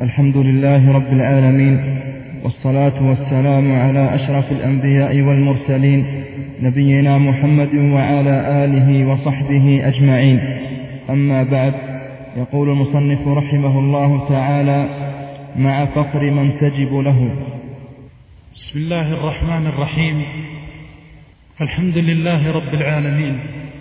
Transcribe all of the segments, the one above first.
الحمد لله رب العالمين، والصلاة والسلام على أشرف الأنبياء والمرسلين، نبينا محمد وعلى آله وصحبه أجمعين. أما بعد، يقول المصنف رحمه الله تعالى: مع فقر من تجب له. بسم الله الرحمن الرحيم. الحمد لله رب العالمين،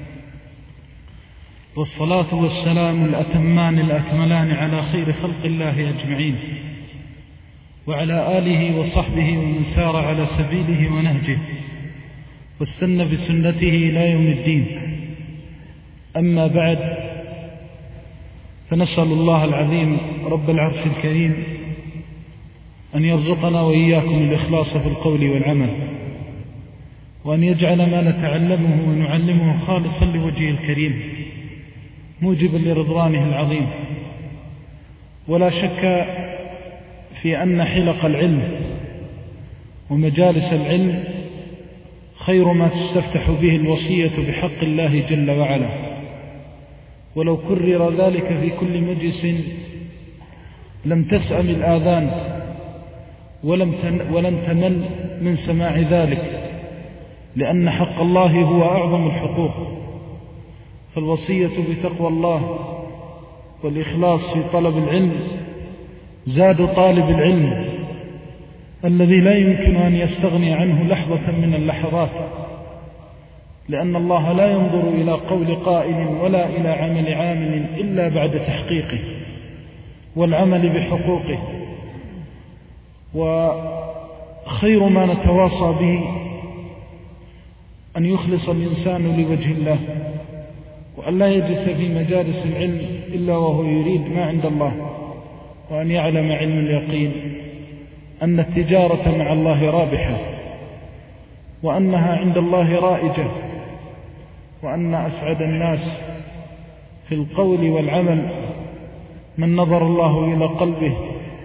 والصلاة والسلام الأتمان الأكملان على خير خلق الله أجمعين، وعلى آله وصحبه ومن سار على سبيله ونهجه واستنى بسنته إلى يوم الدين. أما بعد، فنسأل الله العظيم رب العرش الكريم أن يرزقنا وإياكم الإخلاص في القول والعمل، وأن يجعل ما نتعلمه ونعلمه خالصا لوجهه الكريم موجبا لرضوانه العظيم. ولا شك في أن حلق العلم ومجالس العلم خير ما تستفتح به الوصية بحق الله جل وعلا، ولو كرر ذلك في كل مجلس لم تسأم الآذان ولن تمل من سماع ذلك، لأن حق الله هو أعظم الحقوق. فالوصية بتقوى الله والإخلاص في طلب العلم زاد طالب العلم الذي لا يمكن أن يستغني عنه لحظة من اللحظات، لأن الله لا ينظر إلى قول قائل ولا إلى عمل عامل إلا بعد تحقيقه والعمل بحقوقه. وخير ما نتواصى به أن يخلص الإنسان لوجه الله، وأن لا يجلس في مجالس العلم إلا وهو يريد ما عند الله، وأن يعلم علم اليقين أن التجارة مع الله رابحة، وأنها عند الله رائجة، وأن أسعد الناس في القول والعمل من نظر الله إلى قلبه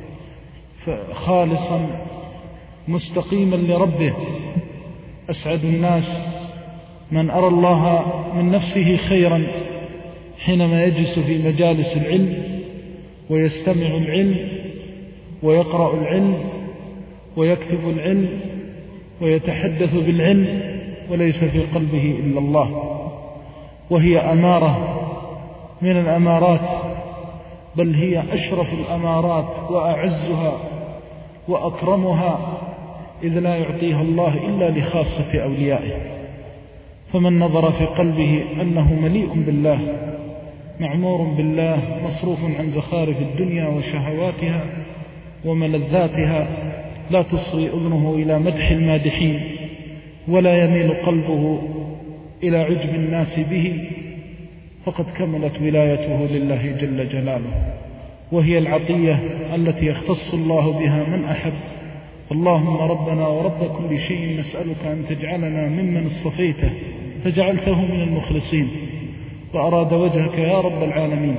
خالصا مستقيما لربه. أسعد الناس من أرى الله من نفسه خيرا حينما يجلس في مجالس العلم ويستمع العلم ويقرأ العلم ويكتب العلم ويتحدث بالعلم وليس في قلبه إلا الله. وهي أمارة من الأمارات، بل هي أشرف الأمارات وأعزها وأكرمها، إذ لا يعطيها الله إلا لخاصة أوليائه. فمن نظر في قلبه أنه مليء بالله معمور بالله مصروف عن زخارف الدنيا وشهواتها وملذاتها، لا تصغي أذنه إلى مدح المادحين، ولا يميل قلبه إلى عجب الناس به، فقد كملت ولايته لله جل جلاله. وهي العطية التي يختص الله بها من أحب. اللهم ربنا ورب كل شيء، نسألك أن تجعلنا ممن اصطفيته فجعلته من المخلصين وأراد وجهك يا رب العالمين.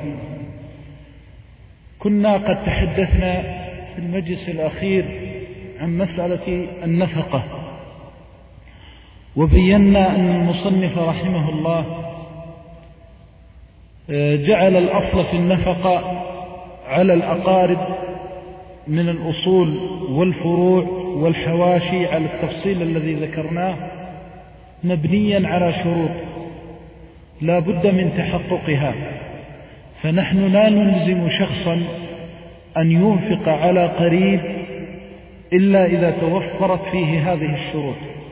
كنا قد تحدثنا في المجلس الأخير عن مسألة النفقة، وبينا أن المصنف رحمه الله جعل الأصل في النفقة على الأقارب من الأصول والفروع والحواشي على التفصيل الذي ذكرناه، مبنيا على شروط لا بد من تحققها. فنحن لا نلزم شخصا أن ينفق على قريب إلا إذا توفرت فيه هذه الشروط.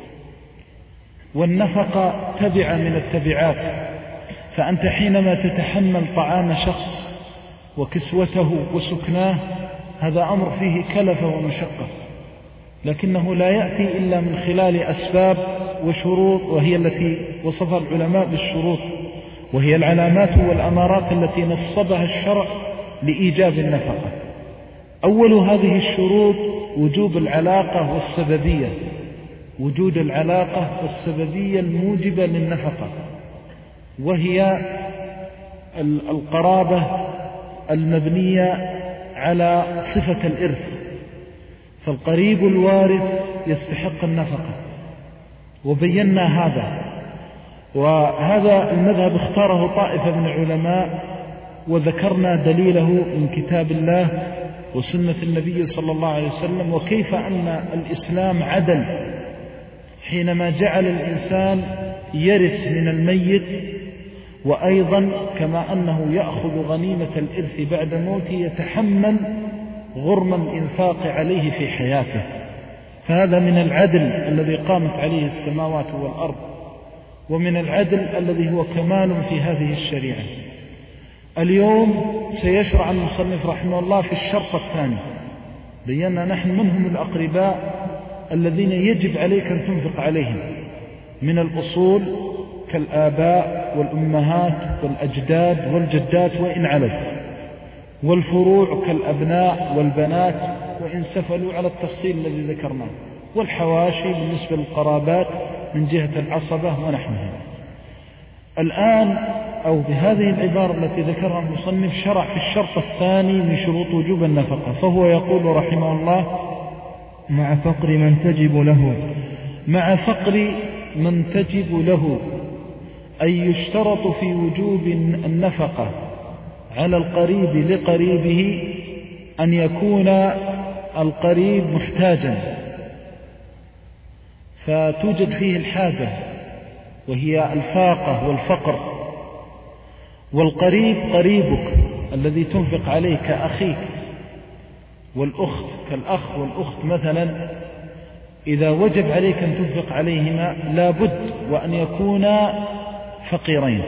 والنفقة تبع من التبعات، فأنت حينما تتحمل طعام شخص وكسوته وسكناه هذا أمر فيه كلفة ومشقة، لكنه لا يأتي إلا من خلال أسباب وشروط، وهي التي وصفها العلماء بالشروط، وهي العلامات والأمارات التي نصبها الشرع لإيجاب النفقة. أول هذه الشروط وجوب العلاقة والسببية، وجود العلاقة والسببية الموجبة للنفقة، وهي القرابة المبنية على صفة الإرث، فالقريب الوارث يستحق النفقة، وبينا هذا. وهذا المذهب اختاره طائفة من العلماء، وذكرنا دليله من كتاب الله وسنة النبي صلى الله عليه وسلم، وكيف أن الإسلام عدل حينما جعل الإنسان يرث من الميت، وأيضا كما أنه يأخذ غنيمة الإرث بعد موته يتحمل غرم الإنفاق عليه في حياته. فهذا من العدل الذي قامت عليه السماوات والأرض، ومن العدل الذي هو كمال في هذه الشريعة. اليوم سيشرع المصنف رحمه الله في الشرط الثاني. بينا نحن منهم الأقرباء الذين يجب عليك أن تنفق عليهم من الأصول كالآباء والأمهات والأجداد والجدات وإن علت، والفروع كالأبناء والبنات وإن سفلوا على التفصيل الذي ذكرناه، والحواشي بالنسبة للقرابات من جهة العصبة ونحوها. الآن أو بهذه العبارة التي ذكرها المصنف شرع في الشرط الثاني من شروط وجوب النفقة، فهو يقول رحمه الله: مع فقر من تجب له. مع فقر من تجب له، أي يشترط في وجوب النفقة على القريب لقريبه أن يكون القريب محتاجا، فتوجد فيه الحاجة وهي الفاقة والفقر، والقريب قريبك الذي تنفق عليه كأخيك، والأخت كالأخ والأخت مثلا إذا وجب عليك أن تنفق عليهما لابد وأن يكونا فقيرين.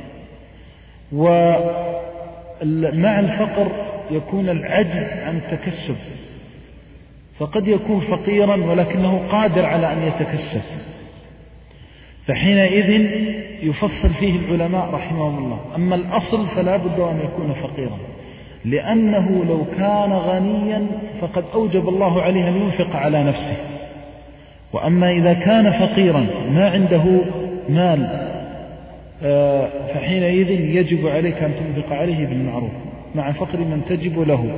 ومع الفقر يكون العجز عن التكسب، فقد يكون فقيرا ولكنه قادر على أن يتكسب، فحينئذ يفصل فيه العلماء رحمهم الله. أما الأصل فلا بد أن يكون فقيرا، لأنه لو كان غنيا فقد أوجب الله عليه أن ينفق على نفسه. وأما إذا كان فقيرا ما عنده مال فحينئذ يجب عليك أن تنفق عليه بالمعروف مع فقر من تجب له.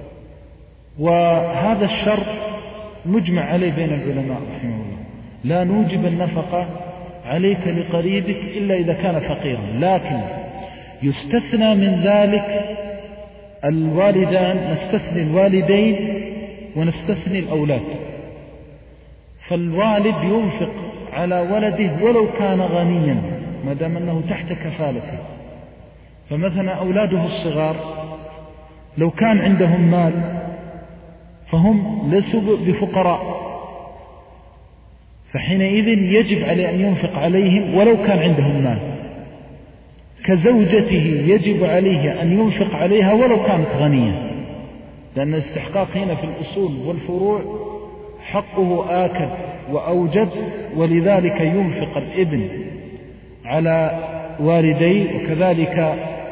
وهذا الشرط مجمع عليه بين العلماء رحمه الله، لا نوجب النفقة عليك لقريبك إلا إذا كان فقيرا، لكن يستثنى من ذلك الوالدان، نستثني الوالدين ونستثني الأولاد. فالوالد ينفق على ولده ولو كان غنيا ما دام أنه تحت كفالته. فمثلا أولاده الصغار لو كان عندهم مال فهم ليسوا بفقراء، فحينئذ يجب عليه أن ينفق عليهم ولو كان عندهم مال. كزوجته يجب عليه أن ينفق عليها ولو كانت غنية، لأن الاستحقاق هنا في الأصول والفروع حقه آكد وأوجب، ولذلك ينفق الابن على والديه، وكذلك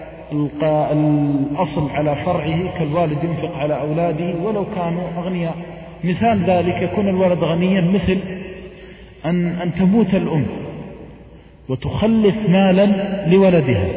الأصل على فرعه كالوالد ينفق على أولاده ولو كانوا أغنياء. مثال ذلك يكون الولد غنيا، مثل أن تموت الأم وتخلف مالا لولدها،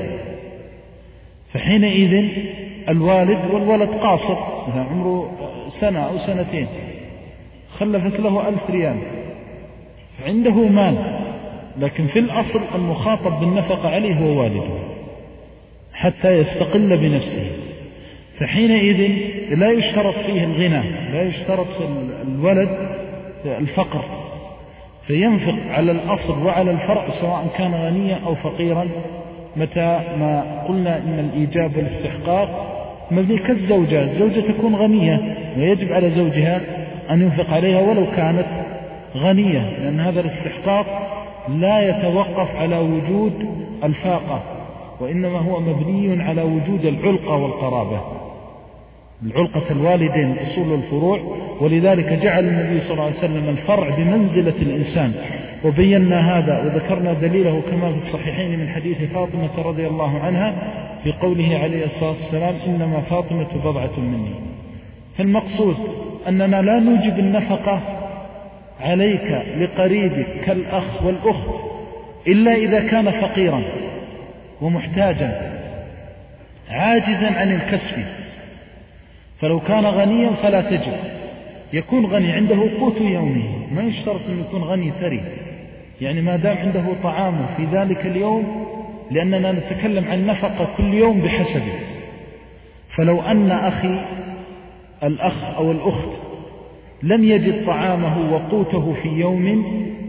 فحينئذ الوالد والولد قاصر مثلا عمره سنة أو سنتين، خلفت له 1000 ريال، فعنده مال، لكن في الأصل المخاطب بالنفقة عليه هو والده حتى يستقل بنفسه. فحينئذ لا يشترط فيه الغنى، لا يشترط في الولد الفقر، فينفق على الأصل وعلى الفرع سواء كان غنيا أو فقيرا، متى ما قلنا إن الإيجاب والاستحقاق مبني كالزوجة. الزوجة تكون غنية ويجب على زوجها أن ينفق عليها ولو كانت غنية، لأن هذا الاستحقاق لا يتوقف على وجود الفاقة، وإنما هو مبني على وجود العلقة والقرابة، العلقة الوالدين الأصول والفروع. ولذلك جعل النبي صلى الله عليه وسلم الفرع بمنزلة الإنسان، وبينا هذا وذكرنا دليله كما في الصحيحين من حديث فاطمة رضي الله عنها في قوله عليه الصلاة والسلام: إنما فاطمة بضعة مني. فالمقصود أننا لا نوجب النفقة عليك لقريبك كالأخ والأخت إلا إذا كان فقيرا ومحتاجا عاجزا عن الكسب. فلو كان غنيا فلا تجب، يكون غني عنده قوت يومه، ما يشترط أن يكون غني ثري، يعني ما دام عنده طعامه في ذلك اليوم، لأننا نتكلم عن نفقة كل يوم بحسبه. فلو أن أخي الأخ أو الأخت لم يجد طعامه وقوته في يوم،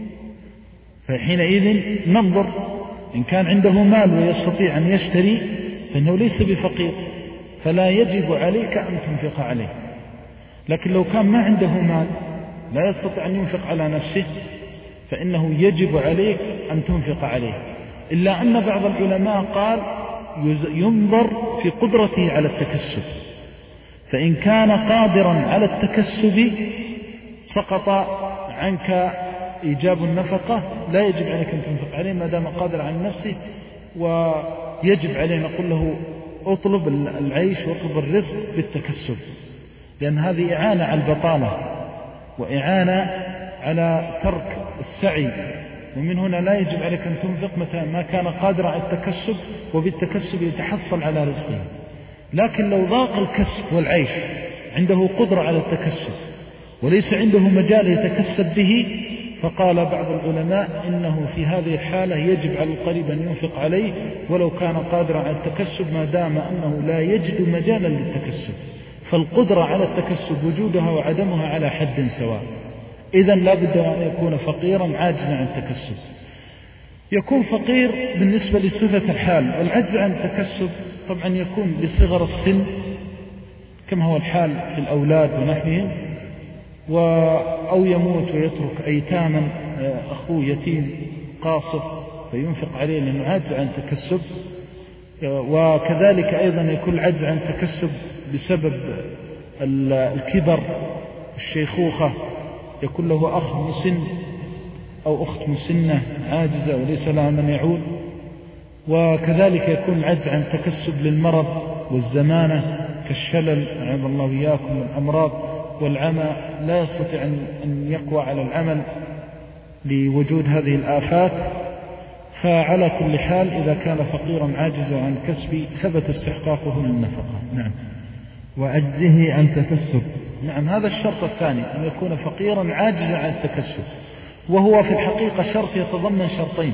فحينئذ ننظر إن كان عنده مال ويستطيع أن يشتري فإنه ليس بفقير، فلا يجب عليك أن تنفق عليه. لكن لو كان ما عنده مال لا يستطيع أن ينفق على نفسه فإنه يجب عليك أن تنفق عليه، إلا أن بعض العلماء قال ينظر في قدرته على التكسب، فإن كان قادرا على التكسب سقط عنك إيجاب النفقة، لا يجب عليك أن تنفق عليه ما دام قادر على نفسه، ويجب علينا نقول له اطلب العيش واطلب الرزق بالتكسب، لأن هذه إعانة على البطالة وإعانة على ترك السعي، ومن هنا لا يجب عليك أن تنفق متى ما كان قادر على التكسب، وبالتكسب يتحصل على رزقه. لكن لو ضاق الكسب والعيش عنده قدرة على التكسب وليس عنده مجال يتكسب به، فقال بعض العلماء إنه في هذه الحالة يجب على القريب أن ينفق عليه ولو كان قادرا على التكسب، ما دام أنه لا يجد مجالا للتكسب. فالقدرة على التكسب وجودها وعدمها على حد سواء. إذن لا بد أن يكون فقيرا عاجزا عن التكسب. يكون فقير بالنسبة لصفة الحال، والعجز عن التكسب طبعا يكون بصغر السن كما هو الحال في الأولاد ونحوهم، أو يموت ويترك أيتاما، أخوه يتيم قاصر فينفق عليه لأنه عاجز عن التكسب. وكذلك أيضا يكون العجز عن التكسب بسبب الكبر الشيخوخة، يكون له أخ مسن أو أخت مسنة عاجزة وليس لها من يعول. وكذلك يكون العجز عن التكسب للمرض والزمانة كالشلل أعاذ الله وإياكم من الأمراض، والعمى لا يستطيع أن يقوى على العمل لوجود هذه الآفات. فعلى كل حال إذا كان فقيرا عاجزا عن الكسب ثبت استحقاقه للنفقة. نعم. وعجزه عن تكسب. نعم، هذا الشرط الثاني أن يكون فقيرا عاجزا عن التكسب، وهو في الحقيقة شرط يتضمن شرطين،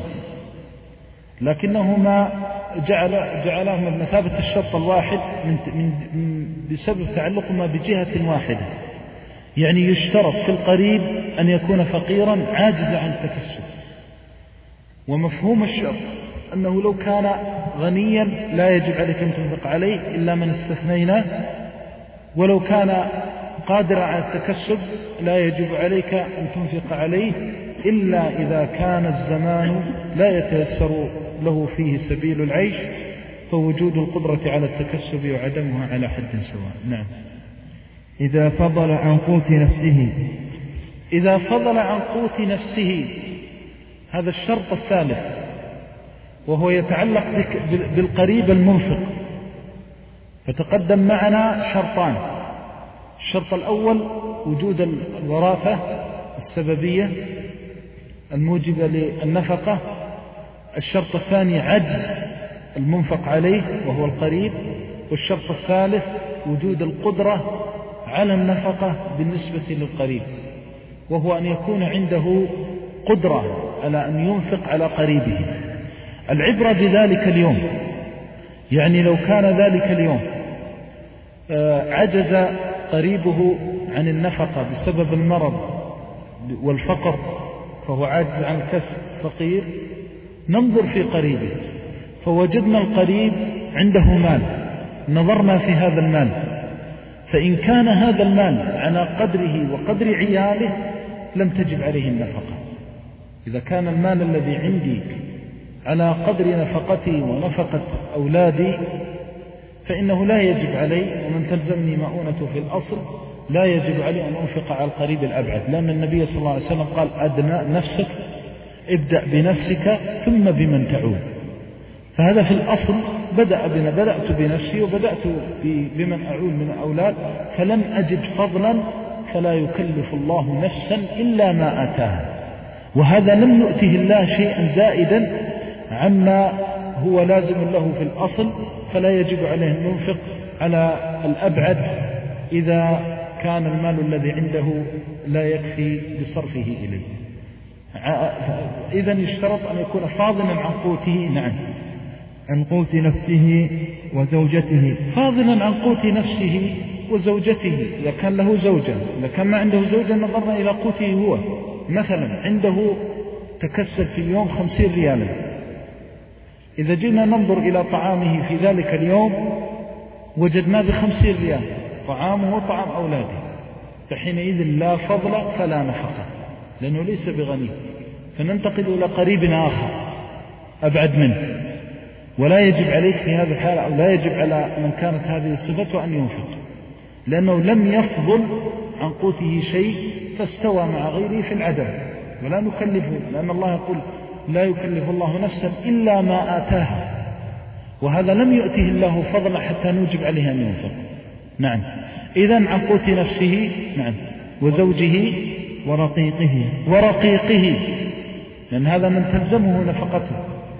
لكنهما جعلهما بمثابة الشرط الواحد بسبب تعلقهما بجهة واحدة. يعني يشترط في القريب أن يكون فقيرا عاجزا عن التكسب، ومفهوم الشرط أنه لو كان غنيا لا يجب عليك أن تنفق عليه إلا من استثنينا، ولو كان قادر على التكسب لا يجب عليك أن تنفق عليه إلا إذا كان الزمان لا يتيسر له فيه سبيل العيش، فوجود القدرة على التكسب وعدمها على حد سواء. نعم. إذا فضل عن قوت نفسه. إذا فضل عن قوت نفسه، هذا الشرط الثالث، وهو يتعلق بالقريب المنفق. فتقدم معنا شرطان: الشرط الأول وجود الوراثة السببية الموجبة للنفقة، الشرط الثاني عجز المنفق عليه وهو القريب، والشرط الثالث وجود القدرة على النفقة بالنسبة للقريب، وهو أن يكون عنده قدرة على أن ينفق على قريبه. العبرة بذلك اليوم، يعني لو كان ذلك اليوم عجز قريبه عن النفقة بسبب المرض والفقر فهو عاجز عن الكسب فقير، ننظر في قريبه فوجدنا القريب عنده مال، نظرنا في هذا المال، فإن كان هذا المال على قدره وقدر عياله لم تجب عليه النفقة. إذا كان المال الذي عندي على قدر نفقتي ونفقة أولادي فإنه لا يجب علي، ومن تلزمني مؤونته في الأصل لا يجب علي أن أنفق على القريب الأبعد، لأن النبي صلى الله عليه وسلم قال: أدنى نفسك، ابدأ بنفسك ثم بمن تعود. فهذا في الأصل بدأت بنفسي وبدأت بمن أعول من الأولاد، فلم أجد فضلا فلا يكلف الله نفسا إلا ما آتاها، وهذا لم نؤته الله شيئا زائدا عما هو لازم له في الأصل، فلا يجب عليه أن ينفق على الأبعد إذا كان المال الذي عنده لا يكفي بصرفه إليه. إذن يشترط أن يكون فاضلا عن قوته. نعم. عن قوت نفسه وزوجته. فاضلا عن قوت نفسه وزوجته إذا كان له زوجة. إذا كان ما عنده زوجة نظرنا إلى قوته هو، مثلا عنده تكسب في اليوم 50 ريالا، إذا جينا ننظر إلى طعامه في ذلك اليوم وجدناه ب50 ريال، طعامه وطعام أولاده، فحينئذ لا فضل فلا نفقة، لأنه ليس بغني. فننتقل إلى قريب آخر أبعد منه، ولا يجب عليك في هذه الحالة، أو لا يجب على من كانت هذه صفته أن ينفق، لأنه لم يفضل عن قوته شيء فاستوى مع غيره في العدم، ولا نكلفه، لأن الله يقول لا يكلف الله نفسا إلا ما آتاها، وهذا لم يؤته الله فضلا حتى نوجب عليه أن ينفق. نعم. إذن عن قوت نفسه. نعم. وزوجه ورقيقه، لأن هذا من تلزمه نفقته.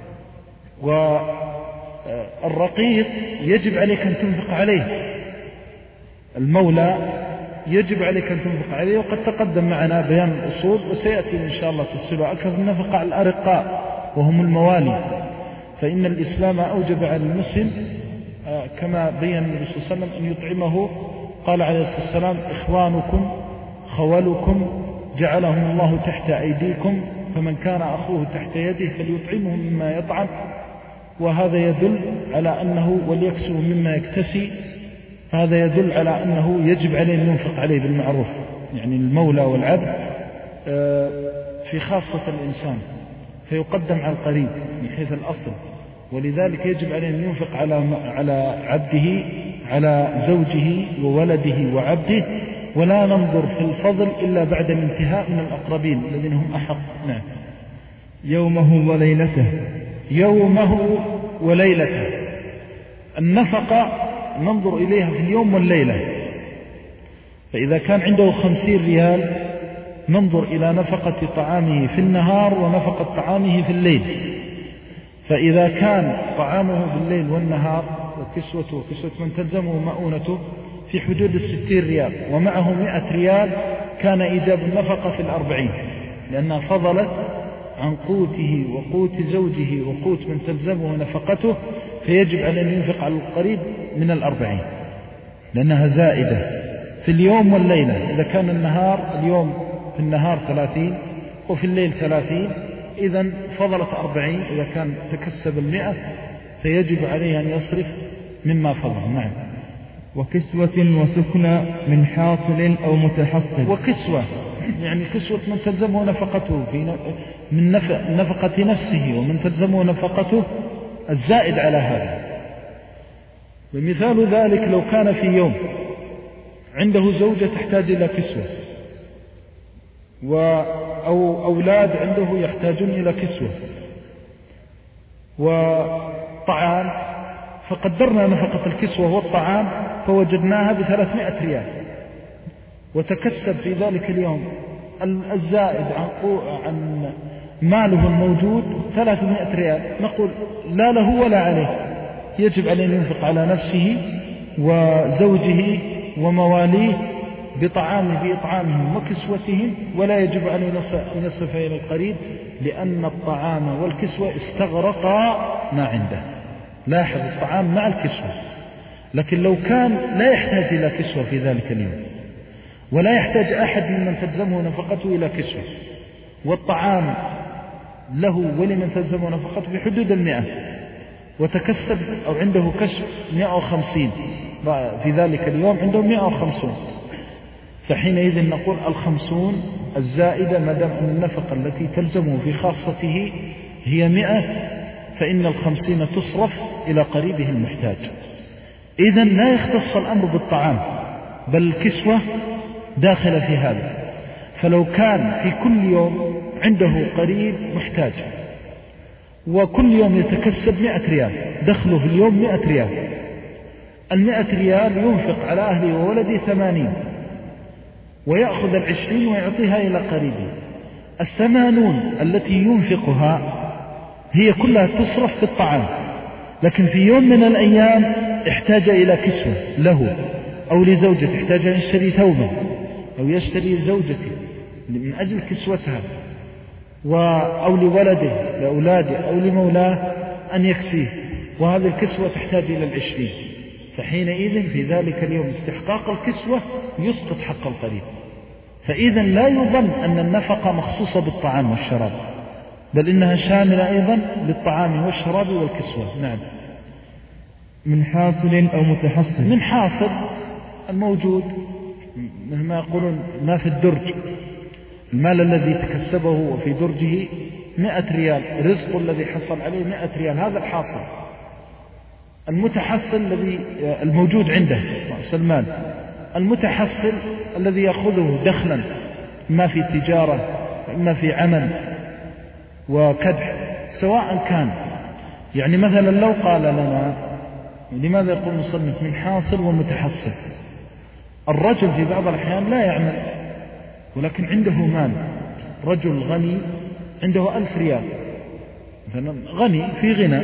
والرقيق يجب عليك أن تنفق عليه، المولى يجب عليك أن تنفق عليه، وقد تقدم معنا بيان الأصول، وسيأتي إن شاء الله تفصيله أكثر. النفقة على الأرقاء وهم الموالي، فإن الإسلام أوجب على المسلم كما بين النبي صلى الله عليه وسلم أن يطعمه. قال عليه الصلاة والسلام: إخوانكم خولكم جعلهم الله تحت أيديكم، فمن كان أخوه تحت يده فليطعمه مما يطعم. وهذا يدل على أنه وليكسب مما يكتسي، هذا يدل على أنه يجب عليه أن ينفق عليه بالمعروف، يعني المولى والعبد في خاصة الإنسان، فيقدم على القريب من حيث الأصل، ولذلك يجب عليه أن ينفق على عبده، على زوجه وولده وعبده، ولا ننظر في الفضل إلا بعد الانتهاء من الأقربين الذين هم أحق. نعم. يومه وليلته. النفقة ننظر إليها في اليوم والليلة، فإذا كان عنده 50 ريال ننظر إلى نفقة طعامه في النهار ونفقة طعامه في الليل. فإذا كان طعامه بالليل والنهار وكسوته وكسوة من تلزمه مؤونته في حدود 60 ريال ومعه 100 ريال، كان إيجاب النفقة في 40، لأنها فضلت عن قوته وقوت زوجه وقوت من تلزمه نفقته، فيجب عليه أن ينفق على القريب من 40، لأنها زائدة في اليوم والليلة. إذا كان النهار، اليوم في النهار 30 وفي الليل 30، إذن فضلت 40. إذا كان تكسب 100 فيجب عليه أن يصرف مما فضل. نعم. وكسوة وسكنى من حاصل أو متحصل. وكسوة يعني كسوة من تلزمه نفقته من نفقة نفسه، ومن تلزمه نفقته الزائد على هذا. ومثال ذلك لو كان في يوم عنده زوجة تحتاج إلى كسوة، أو أولاد عنده يحتاجون إلى كسوة وطعام، فقدرنا نفقة الكسوة والطعام فوجدناها ب300 ريال، وتكسب في ذلك اليوم الزائد عن ماله الموجود 300 ريال، نقول لا له ولا عليه، يجب عليه أن ينفق على نفسه وزوجه ومواليه بإطعامهم وكسوتهم، ولا يجب عليه أن يصرف إلى القريب، لأن الطعام والكسوة استغرقا ما عنده. لاحظ، الطعام مع الكسوة. لكن لو كان لا يحتاج إلى كسوة في ذلك اليوم، ولا يحتاج أحد ممن تلزمه نفقته إلى كسوة، والطعام له ولمن تلزمه نفقته في حدود 100، وتكسب أو عنده كسب 150 في ذلك اليوم، عنده 150، فحينئذ نقول 50 الزائدة، ما دام أن النفقة التي تلزمه في خاصته هي 100، فإن 50 تصرف إلى قريبه المحتاج. إذن لا يختص الأمر بالطعام، بل الكسوة داخل في هذا. فلو كان في كل يوم عنده قريب محتاج، وكل يوم يتكسب 100 ريال، دخله في اليوم 100 ريال، 100 ريال ينفق على أهله وولده 80، ويأخذ 20 ويعطيها إلى قريبه. 80 التي ينفقها هي كلها تصرف في الطعام، لكن في يوم من الأيام احتاج إلى كسوة له أو لزوجته، احتاج أن يشتري ثوبا أو يشتري زوجته من أجل كسوتها، أو لولده لأولاده أو لمولاه أن يكسيه، وهذه الكسوة تحتاج إلى 20، فحينئذ في ذلك اليوم استحقاق الكسوة يسقط حق القريب. فإذا لا يظن أن النفقة مخصوصة بالطعام والشراب، بل إنها شاملة أيضا للطعام والشراب والكسوة. نعم. من حاصل أو متحصل. من حاصل الموجود، مثل ما يقولون ما في الدرج، المال الذي تكسبه وفي درجه 100 ريال، رزق الذي حصل عليه 100 ريال، هذا الحاصل. المتحصل الذي الموجود عنده رأس المال. المتحصل الذي يأخذه دخلا، إما في تجارة إما في عمل وكدح، سواء كان. يعني مثلا لو قال لنا، لماذا يقول المصنف من حاصل ومتحصل؟ الرجل في بعض الأحيان لا يعمل ولكن عنده مال، رجل غني عنده 1000 ريال مثلا، غني في غنى،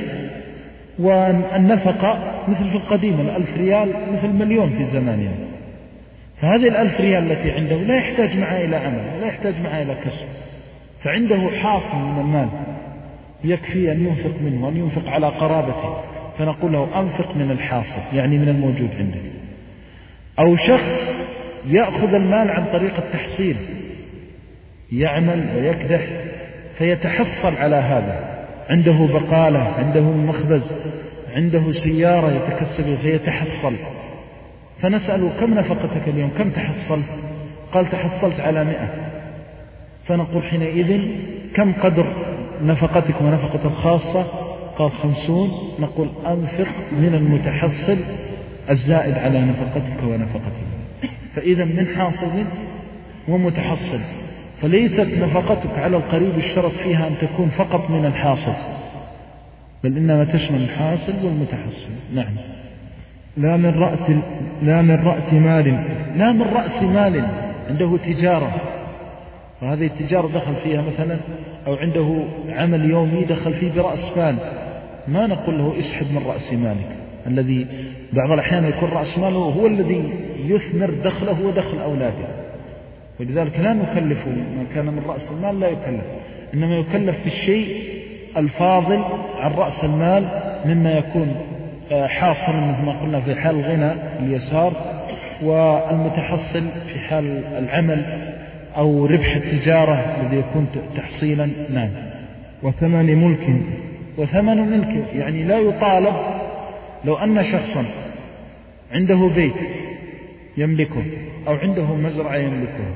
والنفقة مثل في القديم 1000 ريال مثل مليون في زماننا. فهذه 1000 ريال التي عنده لا يحتاج معها إلى عمل، لا يحتاج معها إلى كسب، فعنده حاصل من المال يكفي أن ينفق منه وأن ينفق على قرابته، فنقول له أنفق من الحاصل، يعني من الموجود عندك. أو شخص يأخذ المال عن طريق التحصيل، يعمل ويكدح فيتحصل على هذا، عنده بقالة، عنده مخبز، عنده سيارة يتكسب فيتحصل، فنسأله كم نفقتك اليوم، كم تحصلت؟ قال تحصلت على 100. فنقول حينئذ كم قدر نفقتك ونفقة الخاصة؟ قال 50. نقول أنفق من المتحصل الزائد على نفقتك ونفقتك. فإذا من حاصل ومتحصل، فليست نفقتك على القريب اشترط فيها أن تكون فقط من الحاصل، بل إنما تشمل الحاصل والمتحصل. نعم. لا من رأس مال. لا من رأس مال، عنده تجارة وهذه التجارة دخل فيها مثلا، أو عنده عمل يومي دخل فيه برأس مال، ما نقول له اسحب من رأس مالك، الذي بعض الأحيان يكون رأس ماله هو الذي يثمر دخله ودخل أولاده، ولذلك لا نكلفه ما كان من رأس المال، لا يكلف، إنما يكلف بالشيء الفاضل عن رأس المال مما يكون حاصل مثل ما قلنا في حال الغنى اليسار، والمتحصل في حال العمل أو ربح التجارة الذي يكون تحصيلا. نعم. وثمن ملك، يعني لا يطالب. لو أن شخصا عنده بيت يملكه أو عنده مزرعة يملكه،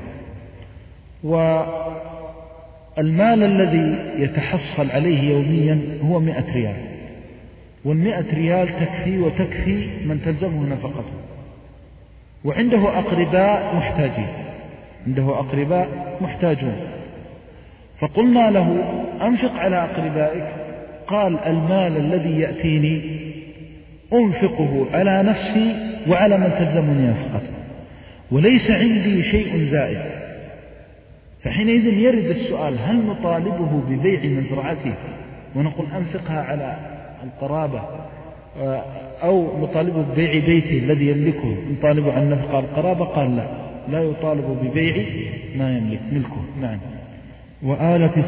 والمال الذي يتحصل عليه يوميا هو 100 ريال، وال100 ريال تكفي وتكفي من تلزمه نفقته، وعنده أقرباء محتاجون، فقلنا له أنفق على أقربائك، قال المال الذي يأتيني أنفقه على نفسي وعلى من تلزمني نفقته، وليس عندي شيء زائد. فحينئذ يرد السؤال، هل نطالبه ببيع مزرعته ونقول أنفقها على القرابة، أو نطالبه ببيع بيته الذي يملكه نطالبه عن نفقة القرابة؟ قال لا يطالب ببيع ما يملك ملكه. نعم. وآلة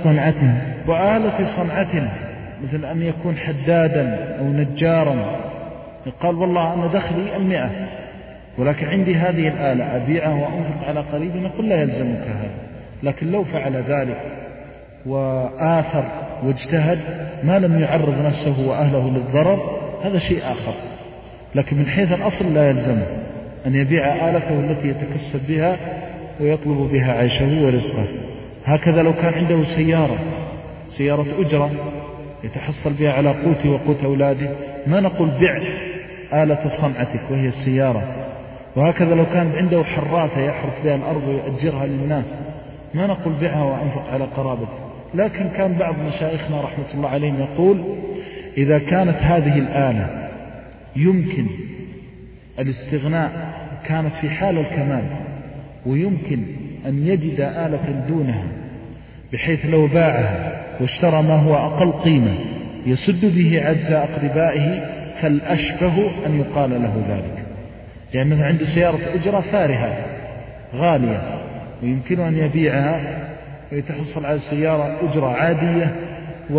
صنعته مثل أن يكون حدادا أو نجارا، قال والله أنا دخلي 100 ولكن عندي هذه الآلة أبيعها وأنفق على قريبي، نقول لا يلزمك هذا. لكن لو فعل ذلك وآثر واجتهد ما لم يعرض نفسه وأهله للضرر، هذا شيء آخر. لكن من حيث الأصل لا يلزمه أن يبيع آلته التي يتكسب بها ويطلب بها عيشه ورزقه. هكذا لو كان عنده سيارة أجرة يتحصل بها على قوته وقوت أولاده، ما نقول بيع آلة صنعتك وهي السيارة. وهكذا لو كان عنده حراثة يحرث بها الأرض ويؤجرها للناس، ما نقول بيعها وأنفق على قرابتك. لكن كان بعض مشايخنا رحمة الله عليهم يقول إذا كانت هذه الآلة يمكن الاستغناء، كانت في حال الكمال ويمكن أن يجد آلة دونها بحيث لو باعها واشترى ما هو أقل قيمة يسد به عجز أقربائه، فالأشبه أن يقال له ذلك. يعني مثلا عنده سيارة أجرة فارهة غالية ويمكن أن يبيعها ويتحصل على سيارة أجرة عادية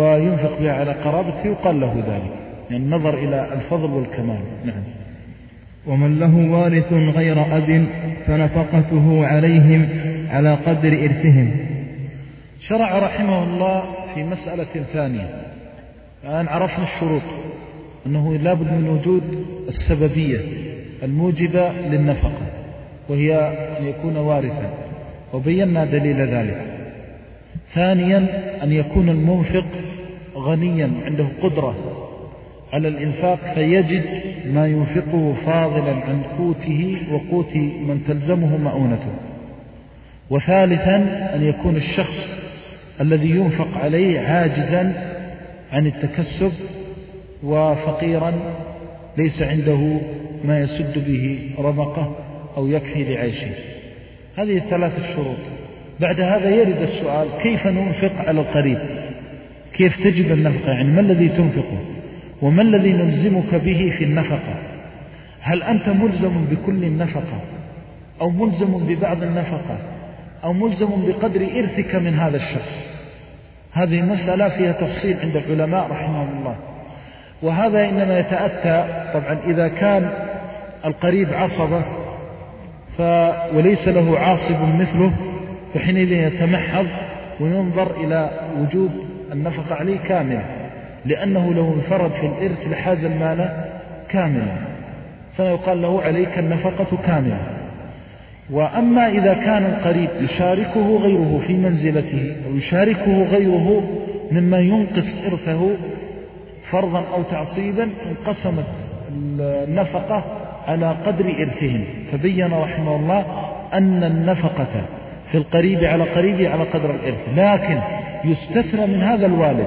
وينفق بها على قرابته، يقال له ذلك، يعني النظر إلى الفضل والكمال. نعم. ومن له وارث غير أب فنفقته عليهم على قدر إرثهم. شرع رحمه الله في مسألة ثانية. الآن عرفنا الشروط، أنه لابد من وجود السببية الموجبة للنفقة، وهي أن يكون وارثا، وبينا دليل ذلك. ثانيا أن يكون المنفق غنيا عنده قدرة على الإنفاق فيجد ما ينفقه فاضلا عن قوته وقوت من تلزمه مؤونته. وثالثا أن يكون الشخص الذي ينفق عليه عاجزا عن التكسب وفقيرا ليس عنده ما يسد به رمقه أو يكفي لعيشه. هذه الثلاث الشروط. بعد هذا يرد السؤال: كيف ننفق على القريب؟ كيف تجب النفقة؟ يعني ما الذي تنفقه وما الذي نلزمك به في النفقة؟ هل أنت ملزم بكل النفقة أو ملزم ببعض النفقة أو ملزم بقدر إرثك من هذا الشخص؟ هذه مسألة فيها تفصيل عند العلماء رحمهم الله. وهذا إنما يتأتى طبعا إذا كان القريب عصبة وليس له عاصب مثله، فحينئذ يتمحض وينظر إلى وجود النفقة عليه كاملة، لأنه لو انفرد في الإرث لحاز المال كاملا، فيقال له عليك النفقة كاملة. وأما إذا كان القريب يشاركه غيره في منزلته أو يشاركه غيره مما ينقص إرثه فرضا أو تعصيبا، انقسمت النفقة على قدر إرثهم. فبين رحمه الله أن النفقة في القريب على قريبه على قدر الإرث، لكن يستثنى من هذا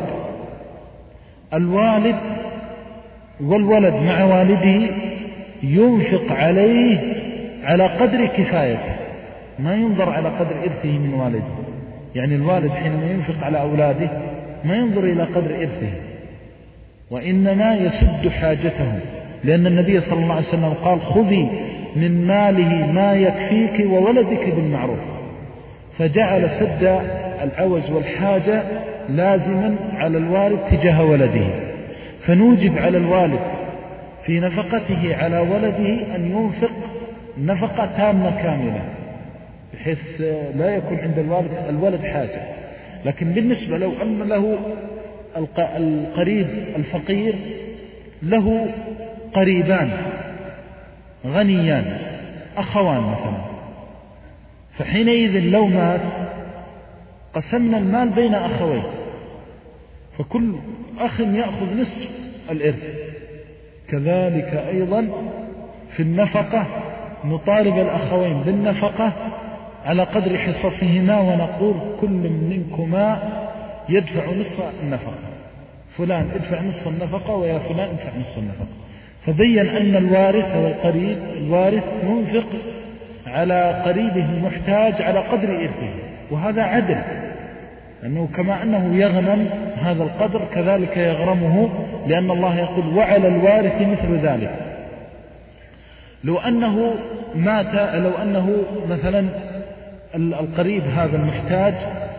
الوالد والولد مع والده ينفق عليه على قدر كفايته، ما ينظر على قدر إرثه من والده. يعني الوالد حينما ينفق على أولاده ما ينظر إلى قدر إرثه، وإنما يسد حاجته، لأن النبي صلى الله عليه وسلم قال: خذي من ماله ما يكفيك وولدك بالمعروف. فجعل سد العوز والحاجة لازما على الوالد تجاه ولده، فنوجب على الوالد في نفقته على ولده أن ينفق نفقة تامة كاملة، بحيث لا يكون عند الولد حاجة. لكن بالنسبة لو أن له القريب الفقير له قريبان غنيان أخوان مثلا، فحينئذ لو مات قسمنا المال بين أخوين، فكل أخ يأخذ نصف الإرث. كذلك أيضا في النفقة نطالب الأخوين بالنفقة على قدر حصصهما، ونقول كل منكما يدفع نصف النفقة، فلان ادفع نصف النفقة ويا فلان ادفع نصف النفقة. فبين أن الوارث والقريب، الوارث ينفق على قريبه المحتاج على قدر إرثه، وهذا عدل، أنه كما أنه يغنم هذا القدر كذلك يغرمه، لأن الله يقول: وعلى الوارث مثل ذلك. لو أنه مات، لو أنه مثلا القريب هذا المحتاج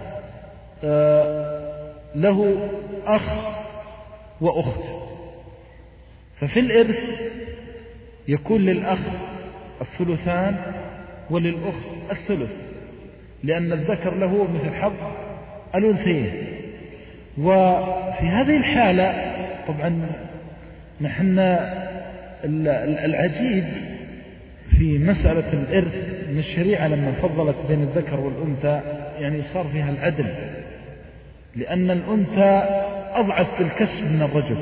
له أخ وأخت، ففي الإرث يكون للأخ الثلثان وللأخت الثلث، لأن الذكر له مثل حظ الأنثيين. وفي هذه الحالة طبعا نحن العجيب في مسألة الإرث من الشريعة لما فضلت بين الذكر والأنثى، يعني صار فيها العدل، لأن الأنثى أضعف في الكسب من الرجل.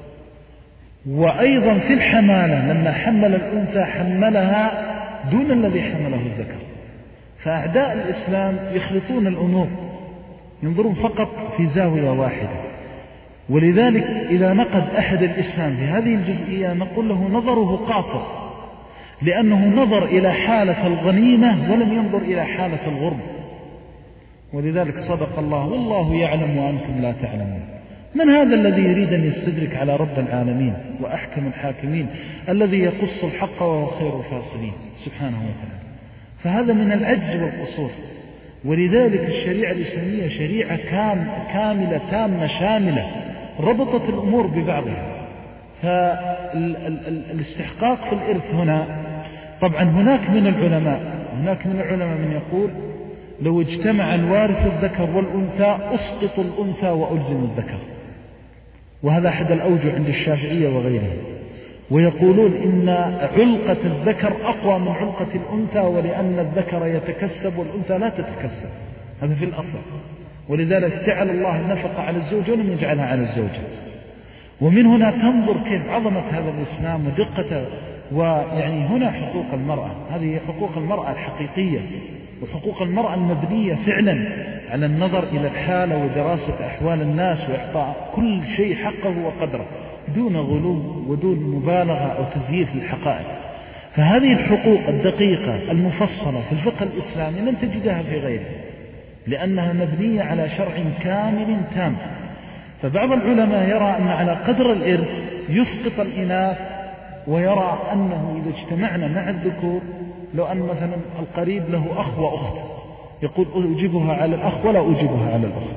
وأيضا في الحمالة لما حمل الأنثى حملها دون الذي حمله الذكر. فأعداء الإسلام يخلطون الأمور، ينظرون فقط في زاوية واحدة. ولذلك إذا نقد أحد الإسلام في هذه الجزئية نقول له نظره قاصر، لأنه نظر إلى حالة الغنيمة ولم ينظر إلى حالة الغرب. ولذلك صدق الله: والله يعلم وأنتم لا تعلمون. من هذا الذي يريد أن يستدرك على رب العالمين وأحكم الحاكمين الذي يقص الحق وهو خير الفاصلين سبحانه وتعالى؟ فهذا من العجز والقصور. ولذلك الشريعة الإسلامية شريعة كاملة تامة شاملة، ربطت الأمور ببعضها. فالاستحقاق في الإرث هنا طبعا هناك من العلماء من يقول لو اجتمع الوارث الذكر والأنثى أسقط الأنثى وألزم الذكر، وهذا أحد الأوجه عند الشافعية وغيرهم. ويقولون إن علقة الذكر أقوى من علقة الأنثى، ولأن الذكر يتكسب والأنثى لا تتكسب، هذا في الأصل. ولذلك جعل الله النفقة على الزوج ولم يجعلها على الزوجة. ومن هنا تنظر كيف عظمة هذا الإسلام ودقته. ويعني هنا حقوق المرأة، هذه حقوق المرأة الحقيقية، وحقوق المرأة المبنية فعلا على النظر إلى الحالة ودراسة أحوال الناس وإعطاء كل شيء حقه وقدره دون غلو ودون مبالغة أو تزييف للحقائق. فهذه الحقوق الدقيقة المفصلة في الفقه الإسلامي لن تجدها في غيره، لأنها مبنية على شرع كامل تام. فبعض العلماء يرى أن على قدر الإرث يسقط الإناث، ويرى أنه إذا اجتمعنا مع الذكور، لو أن مثلا القريب له أخ وأخت، يقول أجيبها على الأخ ولا أجيبها على الأخت،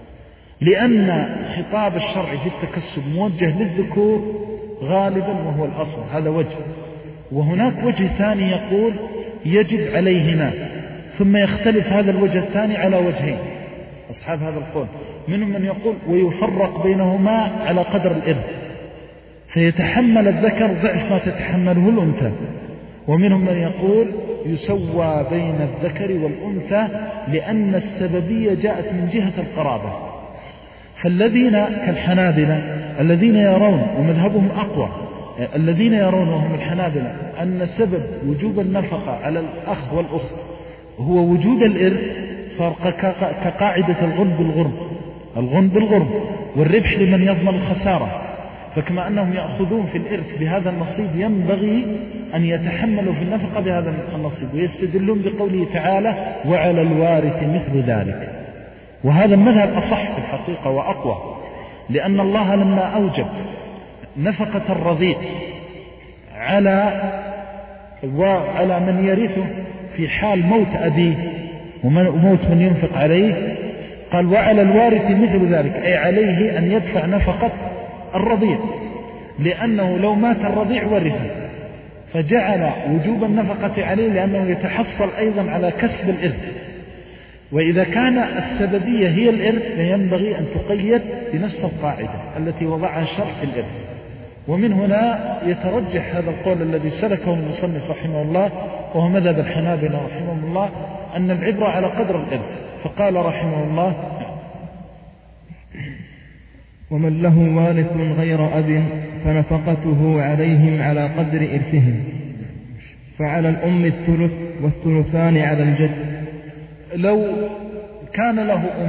لأن خطاب الشرع في التكسب موجه للذكور غالبا وهو الأصل. هذا وجه. وهناك وجه ثاني يقول يجب عليهما، ثم يختلف هذا الوجه الثاني على وجهين أصحاب هذا القول. منهم من يقول ويفرق بينهما على قدر الإرث، فيتحمل الذكر ضعف ما تتحمله الأنثى. ومنهم من يقول يسوى بين الذكر والأنثى، لأن السببية جاءت من جهة القرابة. فالذين كالحنابلة الذين يرون، ومذهبهم أقوى، الذين يرون وهم الحنابلة أن سبب وجوب النفقة على الأخ والأخت هو وجود الإرث، صار كقاعدة الغنم بالغرم والربح لمن يضمن الخسارة. فكما أنهم يأخذون في الإرث بهذا النصيب، ينبغي أن يتحملوا في النفقة بهذا النصيب. ويستدلون بقوله تعالى وعلى الوارث مثل ذلك. وهذا المذهب أصح في الحقيقة وأقوى، لأن الله لما أوجب نفقة الرضيع على من يرثه في حال موت أبيه وموت من ينفق عليه، قال وعلى الوارث مثل ذلك، أي عليه أن يدفع نفقة الرضيع، لأنه لو مات الرضيع ورثه، فجعل وجوب النفقة عليه لأنه يتحصل أيضا على كسب الإرث. وإذا كان السببية هي الإرث فينبغي أن تقيد بنفس القاعدة التي وضعها الشرع في الإرث. ومن هنا يترجح هذا القول الذي سلكه المصنف رحمه الله، وهو مذهب الحنابلة رحمه الله، أن العبرة على قدر الإرث. فقال رحمه الله ومن له وارث غير أب فنفقته عليهم على قدر إرثهم، فعلى الأم الثلث والثلثان على الجد. لو كان له أم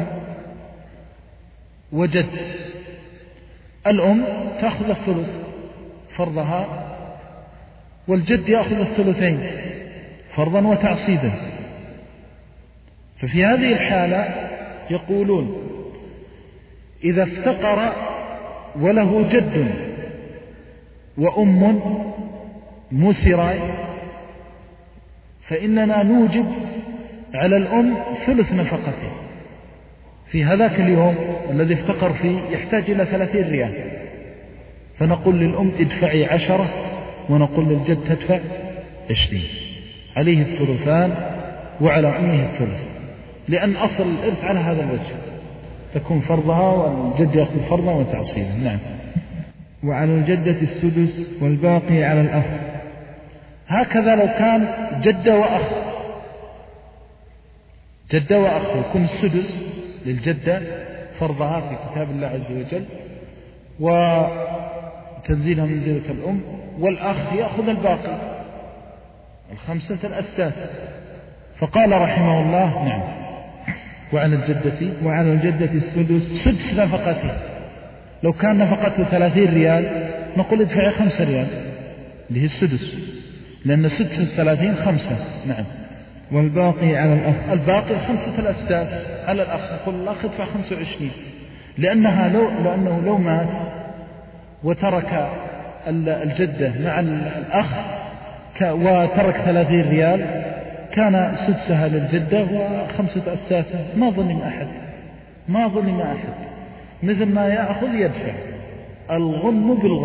وجد، الأم تأخذ الثلث فرضها، والجد يأخذ الثلثين فرضا وتعصيبا. ففي هذه الحالة يقولون إذا افتقر وله جد وأم مسراء، فإننا نوجب على الأم ثلث نفقته في هذاك اليوم الذي افتقر فيه، يحتاج إلى 30 ريال، فنقول للأم ادفعي 10، ونقول للجد تدفع 20، عليه الثلثان وعلى أمه الثلث، لأن أصل الإرث على هذا الوجه، تكون فرضها والجد يأخذ فرضا وتعصيبا. نعم. وعلى الجدة السدس والباقي على الأخ. هكذا لو كان جدة وأخ يكون السدس للجدة فرضها في كتاب الله عز وجل وتنزيلها منزلة الأم، والأخ يأخذ الباقي 5 الأسداس. فقال رحمه الله نعم وعلى الجدة السدس سدس نفقته. لو كان نفقته 30 ريال نقول ادفعي 5 ريال اللي هي السدس، لأن سدس 30 5. نعم. والباقي على الأخ. الباقي 5 الأسداس على الأخ، نقول الأخ ادفع 25، لأنه لو مات وترك الجدة مع الأخ وترك 30 ريال كان سدسها للجدة و5 أسداسها، ما ظلم أحد، مثل ما يأخذ يدفع، الغنم بالغرم.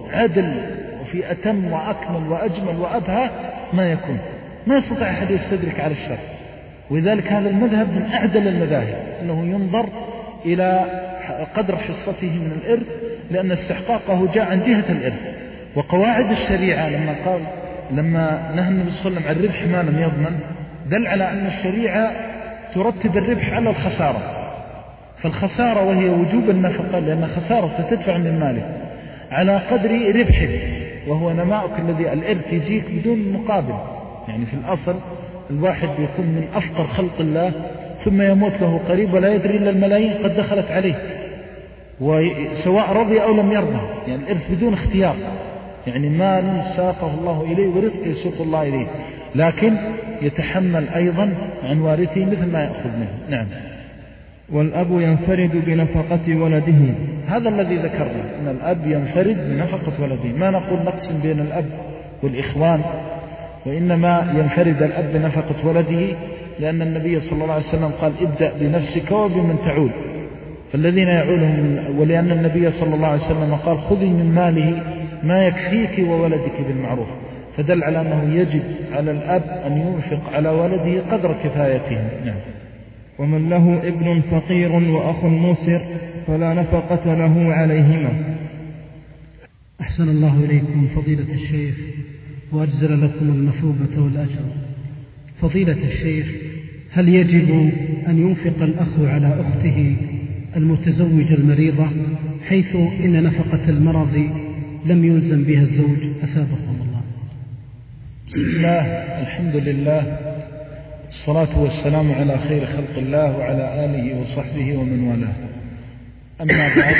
عدل وفي أتم وأكمل وأجمل وأبهى ما يكون، ما يستطيع أحد يستدرك على الشر. ولذلك هذا المذهب من أعدل المذاهب، أنه ينظر إلى قدر حصته من الإرث، لأن استحقاقه جاء عن جهة الإرث. وقواعد الشريعة لما نهى النبي صلى الله عليه وسلم عن الربح ما لم يضمن، دل على أن الشريعة ترتب الربح على الخسارة. فالخسارة وهي وجوب النفقة، لأن خسارة ستدفع من ماله على قدر ربحك، وهو نماؤك الذي الإرث يجيك بدون مقابل. يعني في الأصل الواحد يكون من أفقر خلق الله ثم يموت له قريب ولا يدري إلا الملايين قد دخلت عليه، وسواء رضي أو لم يرضى. يعني الإرث بدون اختيار، يعني مال ساقه الله إليه ورزق يسوق الله إليه، لكن يتحمل أيضا عن وارثه مثل ما يأخذ منه. نعم. والأب ينفرد بنفقة ولده. هذا الذي ذكرنا، أن الأب ينفرد بنفقة ولده. ما نقول نقسم بين الأب والإخوان، وإنما ينفرد الأب بنفقة ولده، لأن النبي صلى الله عليه وسلم قال ابدأ بنفسك وبمن تعول، فالذين يعولهم. ولأن النبي صلى الله عليه وسلم قال خذي من ماله ما يكفيك وولدك بالمعروف، فدل على أنه يجب على الأب أن ينفق على ولده قدر كفايته. نعم. ومن له ابن فقير وأخ موسر فلا نفقة له عليهما. أحسن الله إليكم فضيلة الشيخ، وأجزل لكم المثوبة والأجر. فضيلة الشيخ، هل يجب أن ينفق الأخ على أخته المتزوجة المريضة، حيث إن نفقة المرض لم يلزم بها الزوج؟ أثابكم الله. بسم الله، الحمد لله، الصلاة والسلام على خير خلق الله وعلى آله وصحبه ومن والاه. أما بعد،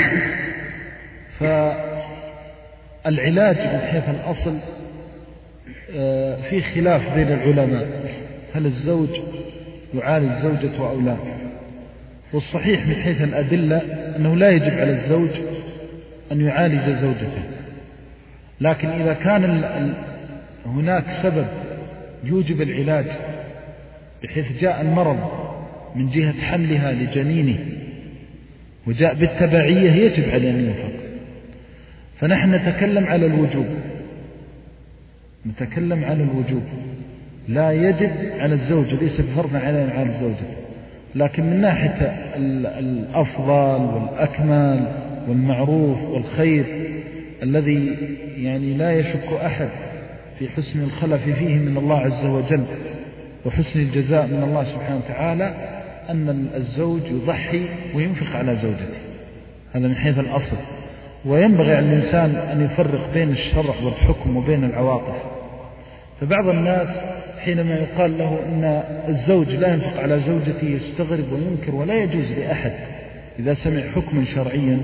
فالعلاج من حيث الأصل في خلاف بين العلماء، هل الزوج يعالج زوجته أو لا؟ والصحيح من حيث الأدلة أنه لا يجب على الزوج أن يعالج زوجته، لكن إذا كان هناك سبب يوجب العلاج، بحيث جاء المرض من جهة حملها لجنينه وجاء بالتبعية، يجب عليه أن ينفق. فنحن نتكلم على الوجوب، لا يجب على الزوج، ليس بفرض عليه أن يعالج زوجته، لكن من ناحية الأفضل والأكمل والمعروف والخير الذي يعني لا يشك أحد في حسن الخلف فيه من الله عز وجل وحسن الجزاء من الله سبحانه وتعالى، أن الزوج يضحي وينفق على زوجته. هذا من حيث الأصل. وينبغي على الإنسان أن يفرق بين الشرع والحكم وبين العواطف. فبعض الناس حينما يقال له أن الزوج لا ينفق على زوجته يستغرب وينكر، ولا يجوز لأحد إذا سمع حكما شرعيا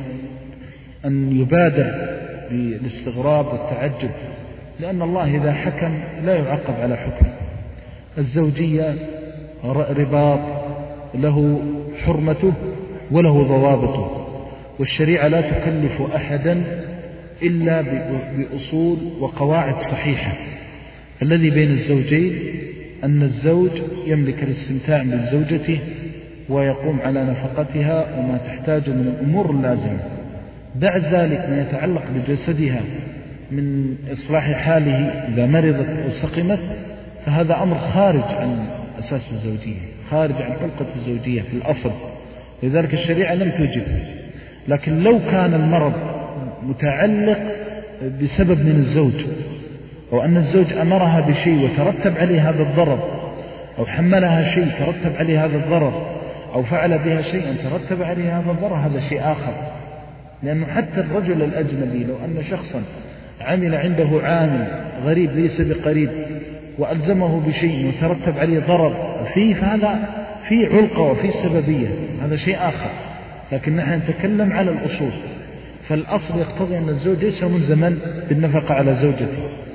أن يبادر بالاستغراب والتعجب، لأن الله إذا حكم لا يعقب على حكم. الزوجية رباط له حرمته وله ضوابطه، والشريعة لا تكلف أحدا إلا بأصول وقواعد صحيحة. الذي بين الزوجين أن الزوج يملك الاستمتاع من زوجته ويقوم على نفقتها وما تحتاج من الأمور اللازمة. بعد ذلك ما يتعلق بجسدها من إصلاح حاله إذا مرضت أو سقمت، فهذا أمر خارج عن أساس الزوجية، خارج عن حلقة الزوجية في الأصل، لذلك الشريعة لم توجبه. لكن لو كان المرض متعلق بسبب من الزوج، أو أن الزوج أمرها بشيء وترتب عليه هذا الضرر، أو حملها شيء ترتب عليه هذا الضرر، أو فعل بها شيئا ترتب عليه هذا الضرر، هذا شيء آخر. لأنه حتى الرجل الأجنبي لو أن شخصا عمل عنده عامل غريب ليس بقريب وألزمه بشيء وترتب عليه ضرر فيه، فهذا فيه علقة وفيه سببية، هذا شيء آخر. لكن نحن نتكلم على الأصول، فالأصل يقتضي أن الزوج ليس ملزما بالنفقة على زوجته.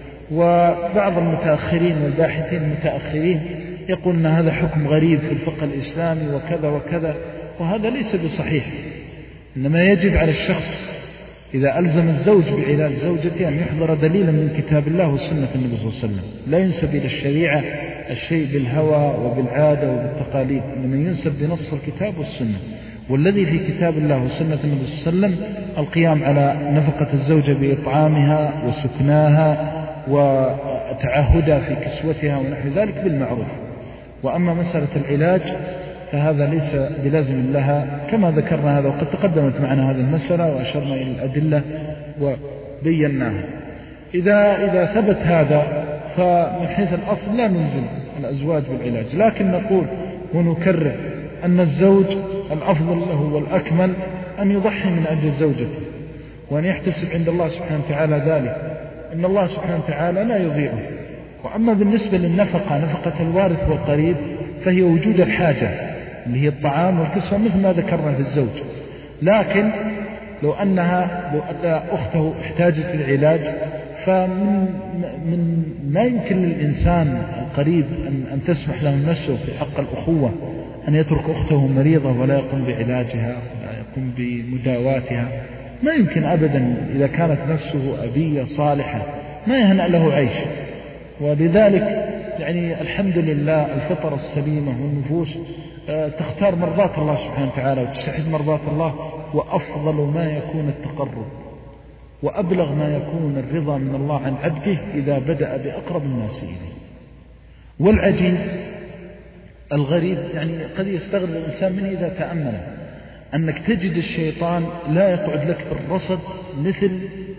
وبعض المتأخرين والباحثين المتأخرين يقول أن هذا حكم غريب في الفقه الإسلامي وكذا وكذا، وهذا ليس بصحيح. إنما يجب على الشخص إذا ألزم الزوج بعلاج زوجته أن يحضر دليلا من كتاب الله وسنة النبي صلى الله عليه وسلم. لا ينسب إلى الشريعة الشيء بالهوى وبالعادة وبالتقاليد، إنما ينسب بنص الكتاب والسنة. والذي في كتاب الله وسنة النبي صلى الله عليه وسلم القيام على نفقة الزوجة بإطعامها وسكناها وتعهدها في كسوتها ونحو ذلك بالمعروف. وأما مسألة العلاج فهذا ليس بلازم لها كما ذكرنا هذا، وقد تقدمت معنا هذه المسألة وأشرنا إلى الأدلة وبيناها. إذا ثبت هذا فمن حيث الأصل لا نلزم الأزواج بالعلاج، لكن نقول ونكرر أن الزوج الأفضل له والأكمل أن يضحي من أجل زوجته، وأن يحتسب عند الله سبحانه وتعالى ذلك، إن الله سبحانه وتعالى لا يضيعه. وأما بالنسبة للنفقة، نفقة الوارث والقريب، فهي وجود الحاجة اللي هي الطعام والكسوة مثل ما ذكرنا في الزوج. لكن لو أن أخته احتاجت العلاج، فمن ما يمكن للإنسان القريب أن تسمح له نفسه في حق الأخوة أن يترك أخته مريضة ولا يقوم بعلاجها ولا يقوم بمداواتها. ما يمكن أبدا إذا كانت نفسه أبية صالحة ما يهنأ له عيش. ولذلك يعني الحمد لله الفطر السليمة والنفوس تختار مرضاة الله سبحانه وتعالى وتستحد مرضاة الله، وأفضل ما يكون التقرب وأبلغ ما يكون الرضا من الله عن عبده إذا بدأ بأقرب الناس إليه. والعجيب الغريب يعني قد يستغرب الإنسان منه إذا تأمل أنك تجد الشيطان لا يقعد لك بالرصد مثل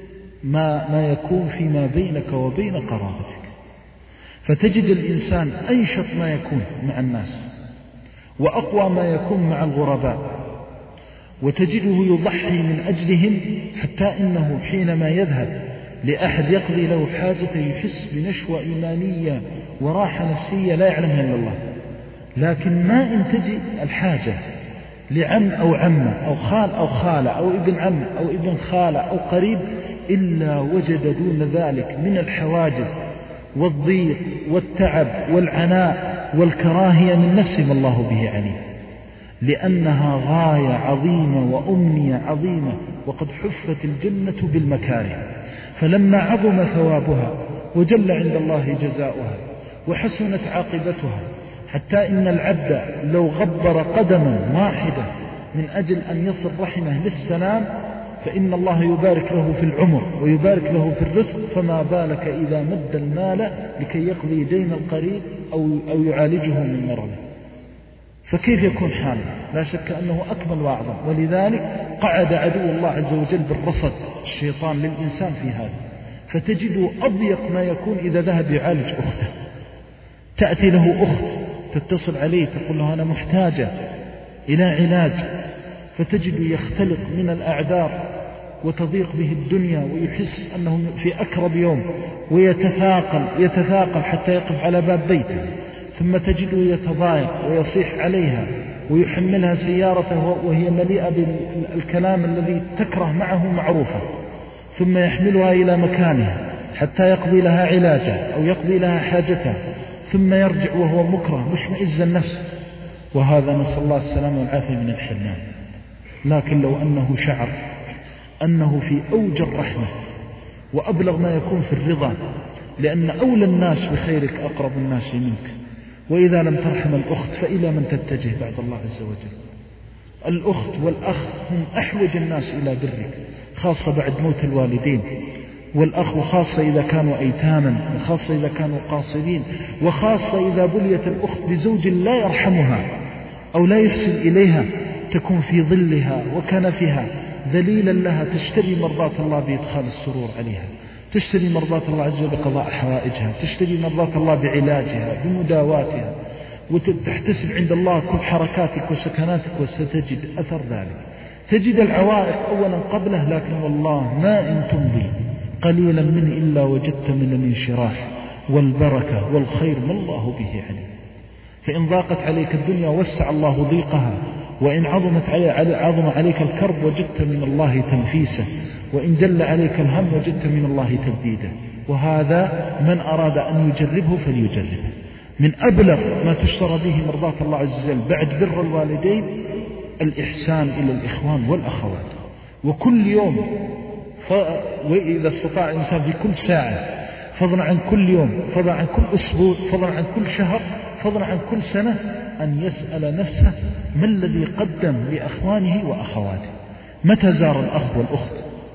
ما يكون فيما بينك وبين قرابتك، فتجد الإنسان أنشط ما يكون مع الناس وأقوى ما يكون مع الغرباء، وتجده يضحي من أجلهم، حتى إنه حينما يذهب لأحد يقضي له حاجته يحس بنشوة إيمانية وراحة نفسية لا يعلمها إلا الله. لكن ما إن تجي الحاجة لعم أو عمة أو خال أو خالة أو ابن عم أو ابن خالة أو قريب، إلا وجد دون ذلك من الحواجز والضيق والتعب والعناء والكراهية من نفس ما الله به عليه، لأنها غاية عظيمة وأمنية عظيمة، وقد حفت الجنة بالمكاره. فلما عظم ثوابها وجل عند الله جزاؤها وحسنت عاقبتها، حتى إن العبد لو غبر قدما واحدة من أجل أن يصل رحمه للسلام فإن الله يبارك له في العمر ويبارك له في الرزق، فما بالك إذا مد المال لكي يقضي دين القريب أو يعالجه من مرضه، فكيف يكون حاله؟ لا شك أنه أكمل وأعظم. ولذلك قعد عدو الله عز وجل بالرصد الشيطان للإنسان في هذا، فتجده أضيق ما يكون إذا ذهب يعالج أخته. تأتي له أخت تتصل عليه تقول له أنا محتاجة إلى علاج، فتجد يختلق من الأعذار وتضيق به الدنيا ويحس أنه في أكرب يوم، ويتثاقل حتى يقف على باب بيته، ثم تجده يتضايق ويصيح عليها ويحملها سيارته وهي مليئة بالكلام الذي تكره معه معروفة، ثم يحملها إلى مكانها حتى يقضي لها علاجها أو يقضي لها حاجتها، ثم يرجع وهو مكره مشمئز النفس، وهذا نسأل الله السلامة والعافية من الحرمان. لكن لو أنه شعر أنه في أوج الرحمة وأبلغ ما يكون في الرضا، لأن أولى الناس بخيرك أقرب الناس منك، وإذا لم ترحم الأخت فإلى من تتجه بعد الله عز وجل؟ الأخت والأخ هم أحوج الناس إلى برك، خاصة بعد موت الوالدين، والأخ وخاصة إذا كانوا أيتاما، وخاصة إذا كانوا قاصرين، وخاصة إذا بليت الأخت بزوج لا يرحمها أو لا يحسن إليها، تكون في ظلها وكنفها ذليلا لها، تشتري مرضاة الله بإدخال السرور عليها، تشتري مرضاة الله عز وجل بقضاء حوائجها، تشتري مرضاة الله بعلاجها بمداواتها، وتحتسب عند الله كل حركاتك وسكناتك، وستجد أثر ذلك. تجد العوائق أولا قبله، لكن والله ما إن تمضي قليلا منه إلا وجدت من الانشراح والبركة والخير ما الله به عليه. فإن ضاقت عليك الدنيا وسع الله ضيقها، وإن عظم عليك الكرب وجدت من الله تنفيسه، وإن جل عليك الهم وجدت من الله تبديده. وهذا من أراد أن يجربه فليجربه. من أبلغ ما تشترى به مرضاة الله عز وجل بعد بر الوالدين الإحسان إلى الإخوان والأخوات، وكل يوم وإذا استطاع الإنسان في كل ساعة، فضلا عن كل يوم، فضلا عن كل أسبوع، فضلا عن كل شهر، فضلا عن كل سنة أن يسأل نفسه ما الذي قدم لأخوانه وأخواته، متى زار الأخ والأخت.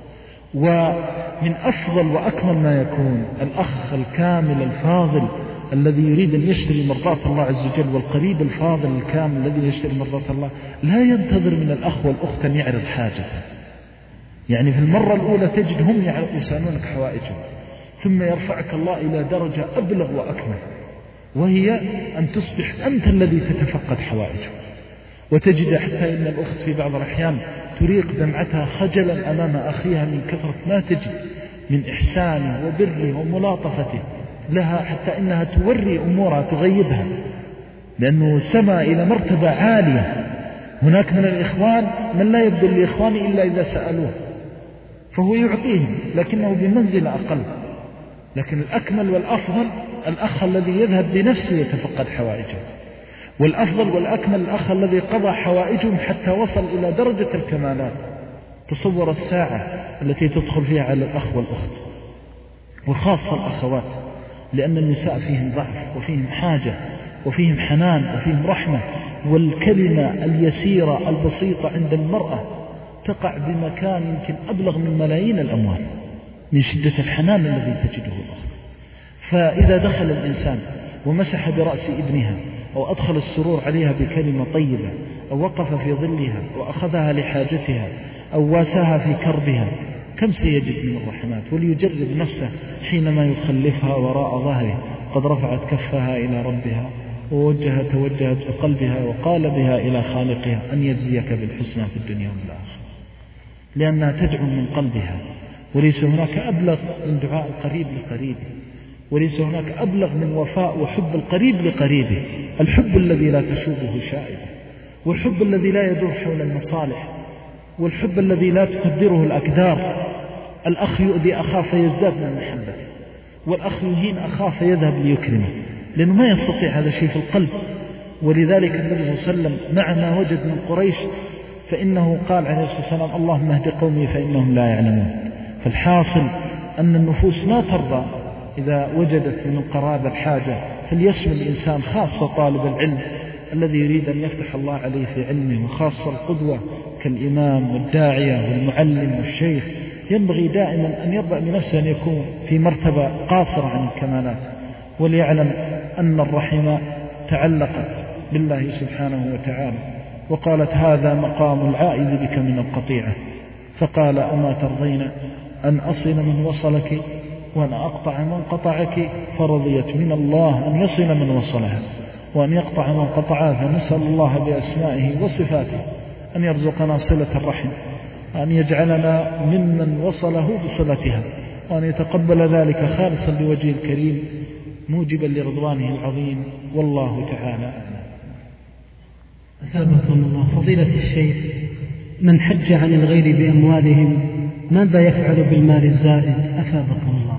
ومن أفضل وأكمل ما يكون الأخ الكامل الفاضل الذي يريد أن يشتري مرضاة الله عز وجل، والقريب الفاضل الكامل الذي يشتري مرضاة الله، لا ينتظر من الأخ والأخت أن يعرض حاجته. يعني في المرة الأولى تجد هم يسألونك حوائجهم، ثم يرفعك الله إلى درجة أبلغ وأكمل، وهي أن تصبح أنت الذي تتفقد حوائجه. وتجد حتى إن الأخت في بعض الأحيان تريق دمعتها خجلا أمام أخيها من كثرة ما تجد من إحسانه وبره وملاطفته لها، حتى إنها توري أمورها تغيبها، لأنه سمى إلى مرتبة عالية. هناك من الإخوان من لا يبدو لإخوانه إلا إذا سألوه فهو يعطيهم، لكنه بمنزل أقل. لكن الأكمل والأفضل الأخ الذي يذهب بنفسه يتفقد حوائجه، والأفضل والأكمل الأخ الذي قضى حوائجهم حتى وصل إلى درجة الكمالات. تصور الساعة التي تدخل فيها على الأخ والأخت، وخاصة الأخوات، لأن النساء فيهم ضعف وفيهم حاجة وفيهم حنان وفيهم رحمة، والكلمة اليسيرة البسيطة عند المرأة تقع بمكان يمكن أبلغ من ملايين الأموال من شدة الحنان الذي تجده الأخت. فإذا دخل الإنسان ومسح برأس ابنها أو أدخل السرور عليها بكلمة طيبة، أو وقف في ظلها وأخذها لحاجتها أو واساها في كربها، كم سيجد من الرحمات. وليجرب نفسه حينما يخلفها وراء ظهره قد رفعت كفها إلى ربها توجهت بقلبها وقالبها إلى خالقها أن يجزيك بالحسنى في الدنيا والآخرة، لأنها تدعو من قلبها. وليس هناك أبلغ من دعاء القريب لقريبه، وليس هناك أبلغ من وفاء وحب القريب لقريبه، الحب الذي لا تشوبه شائبة، والحب الذي لا يدور حول المصالح، والحب الذي لا تقدره الأقدار. الأخ يؤذي أخاه فيزداد من محبته، والأخ يهين أخاه فيذهب ليكرمه، لأنه ما يستطيع هذا الشيء في القلب. ولذلك النبي صلى الله عليه وسلم مع ما وجد من قريش فإنه قال عليه الصلاة والسلام اللهم اهد قومي فإنهم لا يعلمون. فالحاصل أن النفوس ما ترضى إذا وجدت من القرابة الحاجة، فليسمى الإنسان، خاصة طالب العلم الذي يريد أن يفتح الله عليه في علمه، وخاصة القدوة كالإمام والداعية والمعلم والشيخ، ينبغي دائما أن يرضى بنفسه أن يكون في مرتبة قاصرة عن الكمالات، وليعلم أن الرحمة تعلقت بالله سبحانه وتعالى، وقالت هذا مقام العائذ بك من القطيعة، فقال أما ترضين أن أصل من وصلك وأنا أقطع من قطعك، فرضيت من الله أن يصل من وصلها وأن يقطع من قطعها. فنسأل الله بأسمائه وصفاته أن يرزقنا صلة الرحم، وأن يجعلنا ممن وصله بصلتها، وأن يتقبل ذلك خالصا لوجهه الكريم موجبا لرضوانه العظيم، والله تعالى أعلم. أثابكم الله. فضيلة الشيخ، من حج عن الغير بأموالهم ماذا يفعل بالمال الزائد؟ أثابكم الله.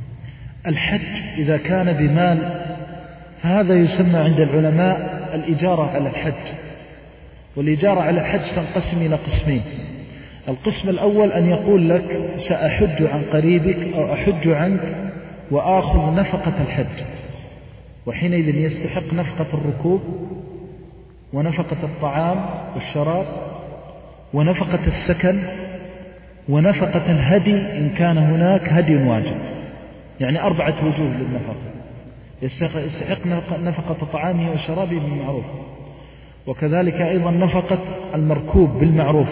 الحج إذا كان بمال فهذا يسمى عند العلماء الإجارة على الحج، والإجارة على الحج تنقسم إلى قسمين. القسم الأول أن يقول لك سأحج عن قريبك أو أحج عنك وآخذ نفقة الحج، وحينئذ يستحق نفقة الركوب ونفقة الطعام والشراب ونفقة السكن ونفقة الهدي إن كان هناك هدي واجب، يعني 4 وجوه للنفقة. يستحق نفقة طعامه وشرابه بالمعروف، وكذلك أيضا نفقة المركوب بالمعروف،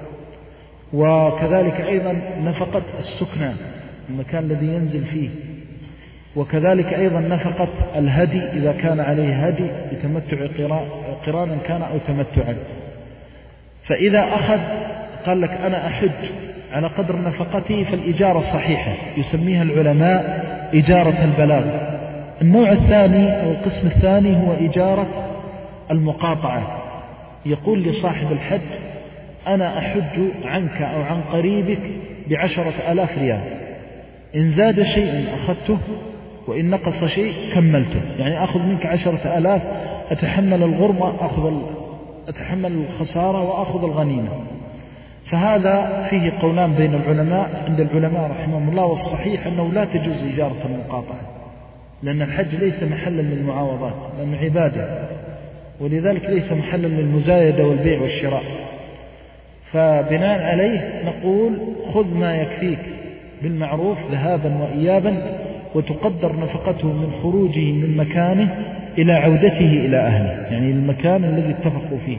وكذلك أيضا نفقة السكنى المكان الذي ينزل فيه، وكذلك أيضا نفقة الهدي إذا كان عليه هدي بتمتع قرانا كان أو تمتعا. فإذا أخذ قال لك أنا أحج على قدر نفقتي فالإجارة صحيحة، يسميها العلماء إجارة البلاغ. النوع الثاني أو القسم الثاني هو إجارة المقاطعة، يقول لصاحب الحج أنا أحج عنك أو عن قريبك ب10,000 ريال، إن زاد شيء أخذته وإن نقص شيء كملته، يعني أخذ منك 10,000 أتحمل الغرمة، أتحمل الخسارة وأخذ الغنيمة. فهذا فيه قولان بين العلماء عند العلماء رحمهم الله، والصحيح أنه لا تجوز إجارة المقاطعة، لأن الحج ليس محلا للمعاوضات، لأنه عبادة، ولذلك ليس محلا للمزايدة والبيع والشراء. فبناء عليه نقول خذ ما يكفيك بالمعروف ذهابا وإيابا، وتقدر نفقته من خروجه من مكانه إلى عودته إلى أهله، يعني المكان الذي اتفقوا فيه.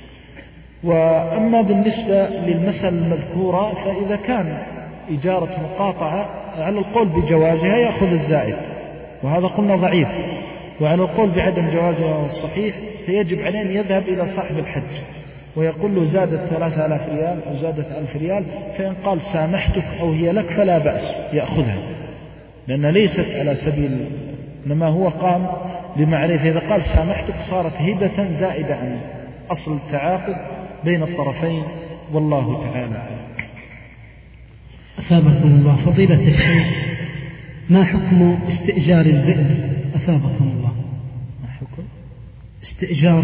وأما بالنسبة للمسألة المذكورة، فإذا كان إجارة مقاطعة على القول بجوازها يأخذ الزائد، وهذا قلنا ضعيف، وعلى القول بعدم جوازها الصحيح، فيجب عليه أن يذهب إلى صاحب الحج ويقول له زادت 3000 ريال أو زادت 1000 ريال، فإن قال سامحتك أو هي لك فلا بأس يأخذها، لأن ليست على سبيل، إنما هو قام بمعرفة. إذا قال سامحتك صارت هبة زائدة عن أصل التعاقد بين الطرفين، والله تعالى. أثابكم الله فضيلة الشيخ، ما حكم استئجار البئر؟ أثابكم الله، ما حكم استئجار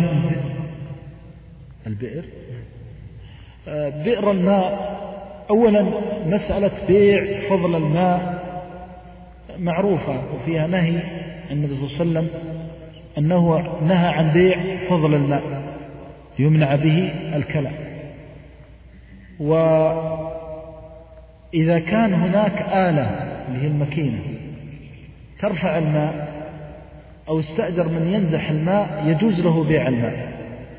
البئر؟ بئر الماء، أولا مسألة بيع فضل الماء معروفة، وفيها نهي عن النبي صلى الله عليه وسلم أنه نهى عن بيع فضل الماء يمنع به الكلى. وإذا كان هناك آلة اللي هي الماكينة ترفع الماء أو استأجر من ينزح الماء يجوز له بيع الماء.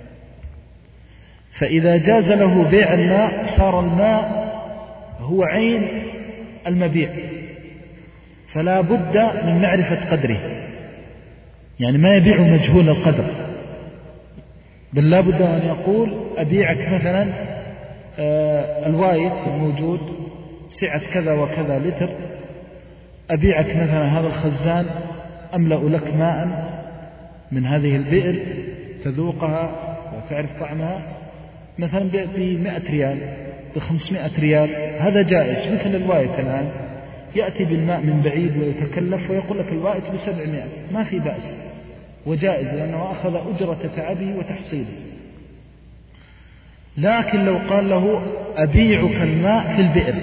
فإذا جاز له بيع الماء صار الماء هو عين المبيع، فلا بد من معرفة قدره، يعني ما يبيع مجهول القدر، بل لا بد أن يقول أبيعك مثلا الوايت الموجود سعة كذا وكذا لتر، أبيعك مثلا هذا الخزان أملأ لك ماء من هذه البئر تذوقها وتعرف طعمها مثلا ب100 ريال ب500 ريال، هذا جائز. مثل الوايت الآن يأتي بالماء من بعيد ويتكلف ويقول لك الوايت ب700، ما في بأس وجائز، لأنه أخذ أجرة تعبه وتحصيله. لكن لو قال له أبيعك الماء في البئر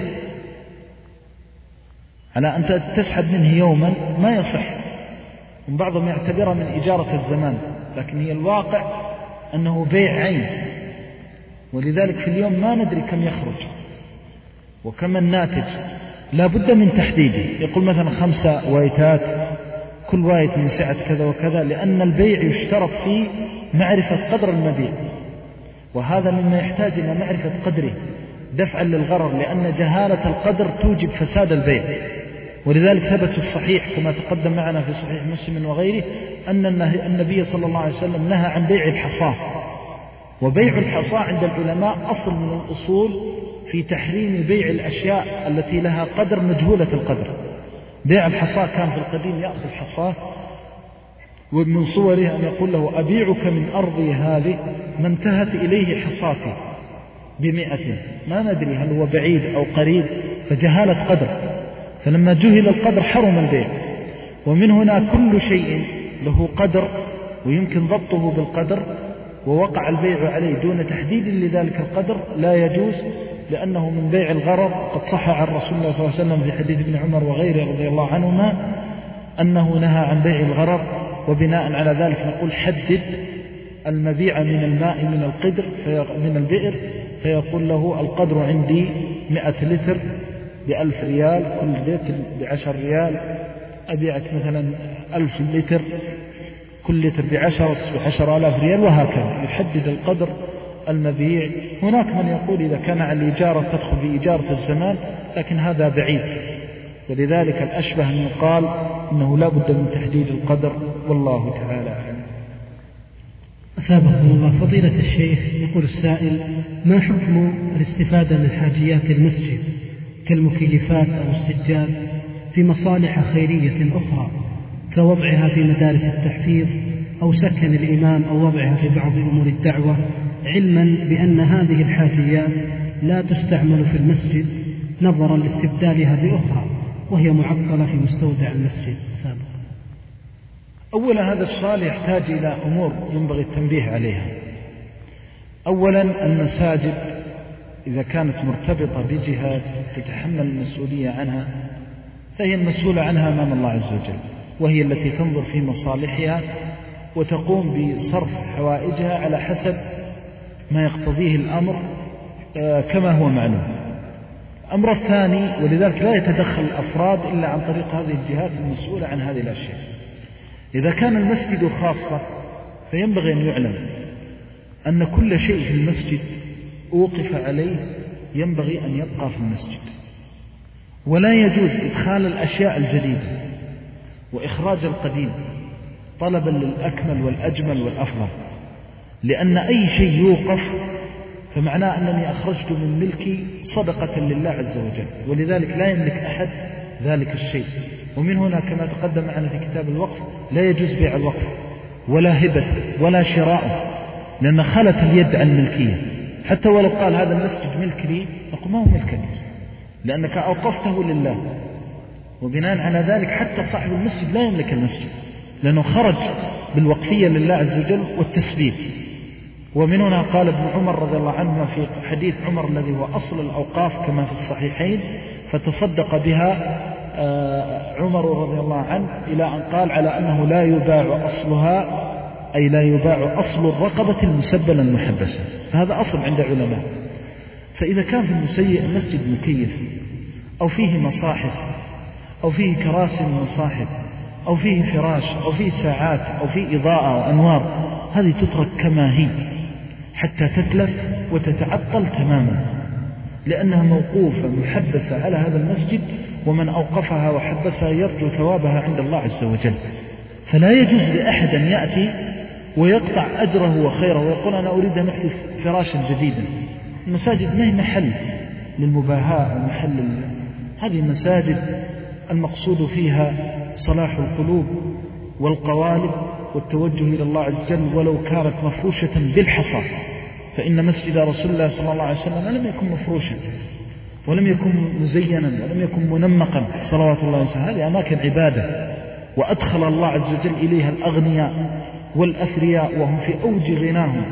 على أن تسحب منه يوما، ما يصح. وبعضهم يعتبرها من إجارة الزمان، لكن هي الواقع أنه بيع عين، ولذلك في اليوم ما ندري كم يخرج وكم الناتج، لا بد من تحديده. يقول مثلا 5 وايتات، كل وايت من سعة كذا وكذا، لأن البيع يشترط فيه معرفة قدر المبيع، وهذا مما يحتاج إلى معرفة قدره دفعا للغرر، لأن جهالة القدر توجب فساد البيع. ولذلك ثبت في الصحيح كما تقدم معنا في صحيح مسلم وغيره أن النبي صلى الله عليه وسلم نهى عن بيع الحصاة. وبيع الحصاة عند العلماء أصل من الأصول في تحريم بيع الأشياء التي لها قدر مجهولة القدر. بيع الحصاة كان في القديم يأخذ حصاة ومن صوره أن يقول له أبيعك من أرضي هذه ما انتهت إليه حصاتي ب100، ما ندري هل هو بعيد أو قريب، فجهالة قدر، فلما جهل القدر حرم البيع. ومن هنا كل شيء له قدر ويمكن ضبطه بالقدر ووقع البيع عليه دون تحديد لذلك القدر لا يجوز، لأنه من بيع الغرر. قد صح عن رسول الله صلى الله عليه وسلم في حديث ابن عمر وغيره رضي الله عنهما أنه نهى عن بيع الغرر. وبناء على ذلك نقول حدد المبيع من الماء من القدر من البئر، فيقول له القدر عندي 100 لتر ب1000 ريال، كل لتر ب10 ريال، أبيعك مثلا 1000 لتر، كل لتر ب10,000 ريال، وهكذا يحدد القدر المبيع. هناك من يقول إذا كان على الإجارة تدخل بإجارة الزمان، لكن هذا بعيد، ولذلك الأشبه أن يقال إنه لا بد من تحديد القدر، والله تعالى أعلم. أثابكم الله فضيلة الشيخ، يقول السائل: ما حكم الاستفادة من حاجيات المسجد كالمكيفات أو السجاد في مصالح خيرية أخرى كوضعها في مدارس التحفيظ أو سكن الإمام أو وضعها في بعض أمور الدعوة، علما بأن هذه الحاجيات لا تستعمل في المسجد نظرا لاستبدالها بأخرى وهي معطلة في مستودع المسجد؟ أولا هذا السؤال يحتاج إلى أمور ينبغي التنبيه عليها. أولا المساجد إذا كانت مرتبطة بجهات تتحمل المسؤولية عنها فهي المسؤولة عنها أمام الله عز وجل، وهي التي تنظر في مصالحها وتقوم بصرف حوائجها على حسب ما يقتضيه الأمر كما هو معلوم. الأمر الثاني، ولذلك لا يتدخل الأفراد إلا عن طريق هذه الجهات المسؤولة عن هذه الأشياء. إذا كان المسجد خاصة فينبغي أن يعلم أن كل شيء في المسجد أوقف عليه ينبغي أن يبقى في المسجد، ولا يجوز إدخال الأشياء الجديدة وإخراج القديم طلبا للأكمل والأجمل والأفضل، لأن أي شيء يوقف فمعناه أنني أخرجت من ملكي صدقة لله عز وجل، ولذلك لا يملك أحد ذلك الشيء. ومن هنا كما تقدم معنا في كتاب الوقف لا يجوز بيع الوقف ولا هبته ولا شراؤه، لأن خلت اليد عن الملكية. حتى ولو قال هذا المسجد ملك لي، نقول ما هو ملك لي، لأنك أوقفته لله، وبناء على ذلك حتى صاحب المسجد لا يملك المسجد، لأنه خرج بالوقفية لله عز وجل والتثبيت. ومن هنا قال ابن عمر رضي الله عنه في حديث عمر الذي هو أصل الأوقاف كما في الصحيحين، فتصدق بها عمر رضي الله عنه إلى أن قال على أنه لا يباع أصلها، أي لا يباع أصل الرقبة المسبلة المحبسة، فهذا أصل عند علماء. فإذا كان في المسجد مكيف أو فيه مصاحف أو فيه كراسي ومصاحف أو فيه فراش أو فيه ساعات أو فيه إضاءة وأنوار، هذه تترك كما هي حتى تتلف وتتعطل تماما، لأنها موقوفة محبسة على هذا المسجد، ومن أوقفها وحبسها يرجو ثوابها عند الله عز وجل. فلا يجوز لأحد أن يأتي ويقطع أجره وخيره ويقول أنا أريد أن أحدث فراشا جديدا. المساجد ما هي محل للمباهاة ومحل هذه المساجد المقصود فيها صلاح القلوب والقوالب والتوجه إلى الله عز وجل، ولو كانت مفروشة بالحصى، فإن مسجد رسول الله صلى الله عليه وسلم لم يكن مفروشا ولم يكن مزينا ولم يكن منمقا صلوات الله وسلامه. هذه أماكن عبادة، وأدخل الله عز وجل إليها الأغنياء والأثرياء وهم في أوج غناهم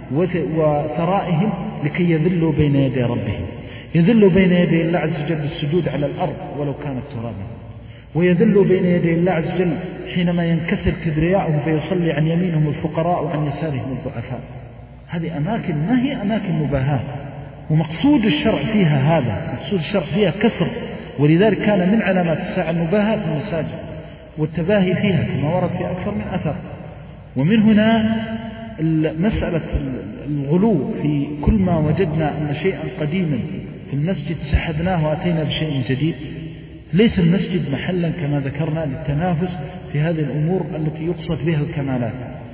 وثرائهم لكي يذلوا بين يدي ربهم، يذلوا بين يدي الله عز وجل بالسجود على الأرض ولو كانت ترابا، ويذلوا بين يدي الله عز وجل حينما ينكسر كبرياءهم فيصلي عن يمينهم الفقراء وعن يسارهم الضعفاء. هذه أماكن ما هي أماكن مباهاة، ومقصود الشرع فيها هذا، مقصود الشرع فيها كسر، ولذلك كان من علامات الساعة المباهاة في المساجد والتباهي فيها كما ورد في أكثر من أثر. ومن هنا مسألة الغلو في كل ما وجدنا أن شيئا قديما في المسجد سحبناه وأتينا بشيء جديد. ليس المسجد محلا كما ذكرنا للتنافس في هذه الأمور التي يقصد بها الكمالات،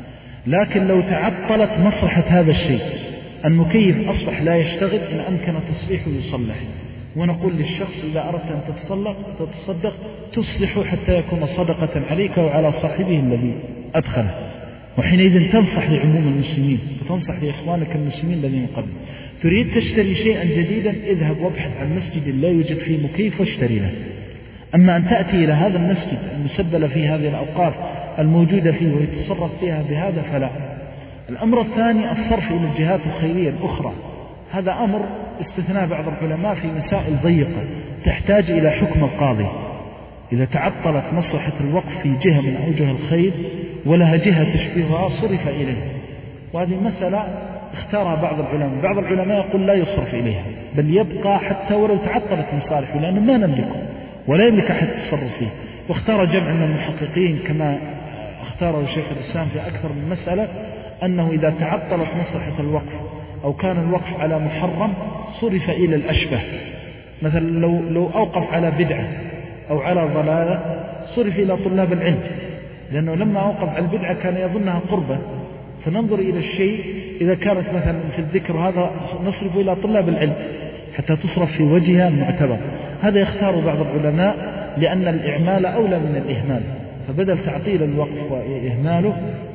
لكن لو تعطلت مصلحة هذا الشيء، المكيف أصبح لا يشتغل، إن أمكن تصليحه يصلح. ونقول للشخص إذا أردت أن تتصدق تصلحه حتى يكون صدقة عليك وعلى صاحبه الذي أدخله، وحينئذ تنصح لعموم المسلمين وتنصح لإخوانك المسلمين الذين قبل. تريد تشتري شيئا جديدا، اذهب وابحث عن مسجد لا يوجد فيه مكيف واشتري له. أما أن تأتي إلى هذا المسجد المسبل في هذه الأوقاف الموجودة فيه ويتصرف فيها بهذا فلا. الأمر الثاني الصرف إلى الجهات الخيرية الأخرى، هذا أمر استثناء بعض العلماء في مسائل ضيقة تحتاج إلى حكم القاضي. إذا تعطلت مصلحة الوقف في جهة من أوجه الخير ولها جهة تشبهها صرف إليه، وهذه مسألة اختار بعض العلماء يقول لا يصرف إليها بل يبقى حتى ولو تعطلت مصالحه، لأنه ما نملكه ولا يملك أحد التصرف فيه. واختار جمع من المحققين كما اختاره شيخ الإسلام في أكثر من مسألة أنه إذا تعطلت مصلحة الوقف أو كان الوقف على محرم صرف إلى الأشبه. مثلا لو أوقف على بدعة أو على ضلالة صرف إلى طلاب العلم، لأنه لما أوقف على البدعة كان يظنها قربة، فننظر إلى الشيء إذا كانت مثلا في الذكر هذا نصرف إلى طلاب العلم حتى تصرف في وجهها المعتبر. هذا يختار بعض العلماء لأن الإعمال أولى من الإهمال، فبدل تعطيل الوقف وإهماله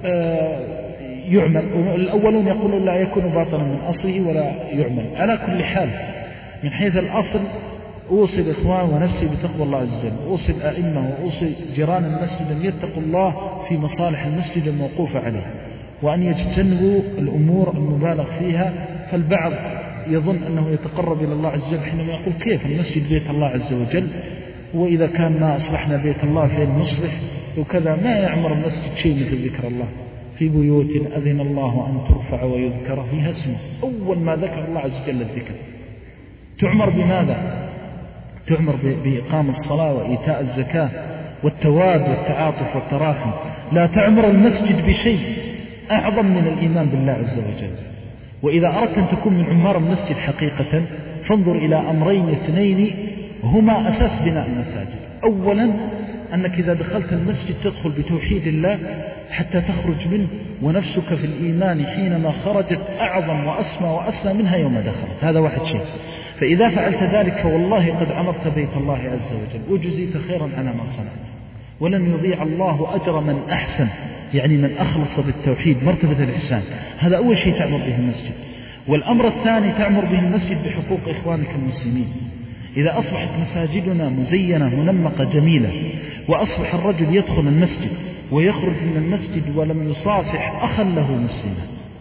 يعمل. الأولون يقولون لا يكون باطلا من أصله ولا يعمل. على كل حال من حيث الأصل أوصي الإخوان ونفسي بتقوى الله عز وجل، أوصي الأئمة وأوصي جيران المسجد أن يتقوا الله في مصالح المسجد الموقوف عليه، وأن يجتنبوا الأمور المبالغ فيها. فالبعض يظن أنه يتقرب إلى الله عز وجل حينما يقول كيف المسجد بيت الله عز وجل، وإذا كان ما أصلحنا بيت الله فإن نصلح وكذا ما يعمر المسجد شيء مثل ذكر الله. في بيوت أذن الله أن ترفع ويذكر فيها اسمه، أول ما ذكر الله عز وجل الذكر. تعمر بماذا؟ تعمر بإقام الصلاة وإيتاء الزكاة والتواد والتعاطف والتراحم. لا تعمر المسجد بشيء أعظم من الإيمان بالله عز وجل. وإذا أردت أن تكون من عمار المسجد حقيقة فانظر إلى أمرين اثنين هما أساس بناء المساجد. أولا أنك إذا دخلت المسجد تدخل بتوحيد الله حتى تخرج منه ونفسك في الإيمان حينما خرجت أعظم وأسمى وأسمى منها يوم دخلت. هذا واحد شيء. فإذا فعلت ذلك فوالله قد عمرت بيت الله عز وجل وجزيت خيرا على ما صنعت، ولن يضيع الله أجر من أحسن، يعني من أخلص بالتوحيد مرتبة الإحسان. هذا أول شيء تعمر به المسجد. والأمر الثاني تعمر به المسجد بحقوق إخوانك المسلمين. إذا أصبحت مساجدنا مزينة منمقة جميلة وأصبح الرجل يدخل المسجد ويخرج من المسجد ولم يصافح أخا له مسلما،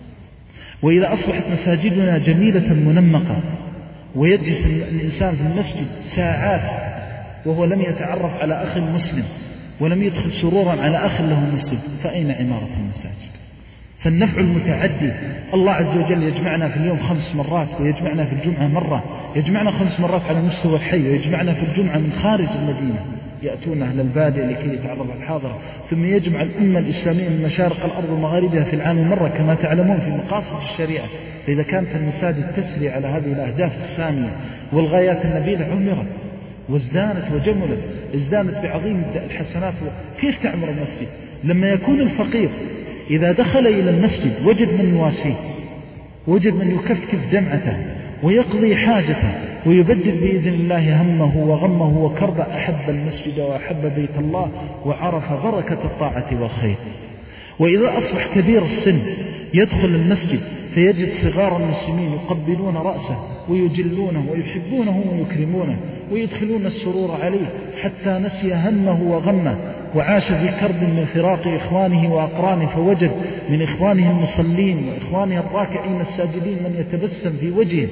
وإذا أصبحت مساجدنا جميلة منمقة ويجلس الإنسان في المسجد ساعات وهو لم يتعرف على أخ مسلم ولم يدخل سرورا على أخ له مسلم، فأين عمارة المساجد؟ فالنفع المتعدي. الله عز وجل يجمعنا في اليوم 5 مرات، ويجمعنا في الجمعة مرة، يجمعنا 5 مرات على مستوى الحي، ويجمعنا في الجمعة من خارج المدينة يأتون أهل البادية لكي يتعرضوا على الحاضرة، ثم يجمع الأمة الإسلامية من مشارق الأرض ومغاربها في العام مرة كما تعلمون في مقاصد الشريعة. فإذا كانت المساجد تسري على هذه الأهداف السامية والغايات النبيلة عمرت وازدانت وجملت، ازدانت بعظيم الحسنات. كيف تعمر المسجد؟ لما يكون الفقير إذا دخل إلى المسجد وجد من يواسيه، وجد من يكفكف دمعته ويقضي حاجته ويبدل بإذن الله همه وغمه وكربه، أحب المسجد وأحب بيت الله وعرف بركة الطاعة والخير. وإذا أصبح كبير السن يدخل المسجد فيجد صغار المسلمين يقبلون رأسه ويجلونه ويحبونه ويكرمونه ويدخلون السرور عليه حتى نسي همه وغمه وعاش في كرب من فراق إخوانه وأقرانه، فوجد من إخوانه المصلين وإخوانه الراكعين الساجدين من يتبسم في وجهه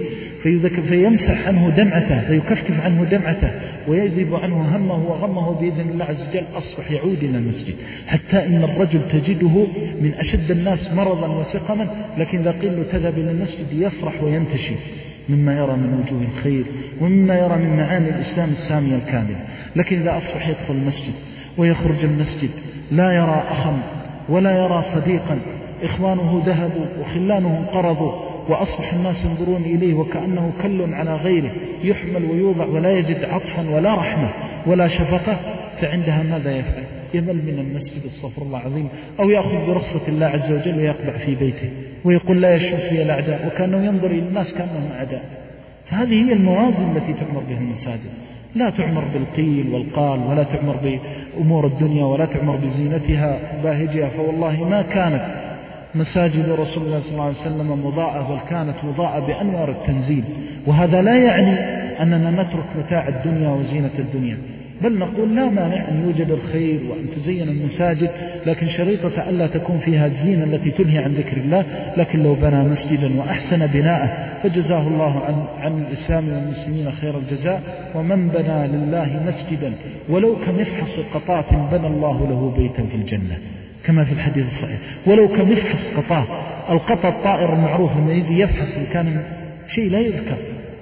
فيمسح عنه دمعته، فيكفكف عنه دمعته ويذهب عنه همه وغمه بإذن الله عز وجل. أصبح يعود إلى المسجد، حتى إن الرجل تجده من أشد الناس مرضا وسقما، لكن إذا قيل له تذهب إلى المسجد يفرح وينتشي مما يرى من وجوه الخير ومما يرى من معاني الإسلام السامية الكامل. لكن إذا أصبح يدخل المسجد ويخرج المسجد لا يرى أخا ولا يرى صديقا، إخوانه ذهبوا وخلانه انقرضوا، وأصبح الناس ينظرون إليه وكأنه كل على غيره، يحمل ويوضع ولا يجد عطفا ولا رحمة ولا شفقة، فعندها ماذا يفعل؟ يمل من المسجد استغفر الله العظيم، أو يأخذ برخصة الله عز وجل ويقبع في بيته ويقول لا يشوف في الأعداء، وكأنه ينظر إلى الناس كأنهم أعداء. فهذه هي الموازن التي تعمر بها المساجد. لا تعمر بالقيل والقال، ولا تعمر بأمور الدنيا، ولا تعمر بزينتها باهجها. فوالله ما كانت مساجد رسول الله صلى الله عليه وسلم مضاءة، بل كانت مضاءة بأنوار التنزيل. وهذا لا يعني أننا نترك متاع الدنيا وزينة الدنيا، بل نقول لا مانع أن يوجد الخير وأن تزين المساجد، لكن شريطة ألا تكون فيها الزينة التي تنهي عن ذكر الله. لكن لو بنى مسجدا وأحسن بناءه فجزاه الله عن الإسلام والمسلمين خير الجزاء. ومن بنى لله مسجدا ولو كمفحص قطاة بنى الله له بيتا في الجنة، كما في الحديث الصحيح. ولو كمفحص قطاة، القطا الطائر المعروف لما يجي يفحص إن كان شيء لا يذكر.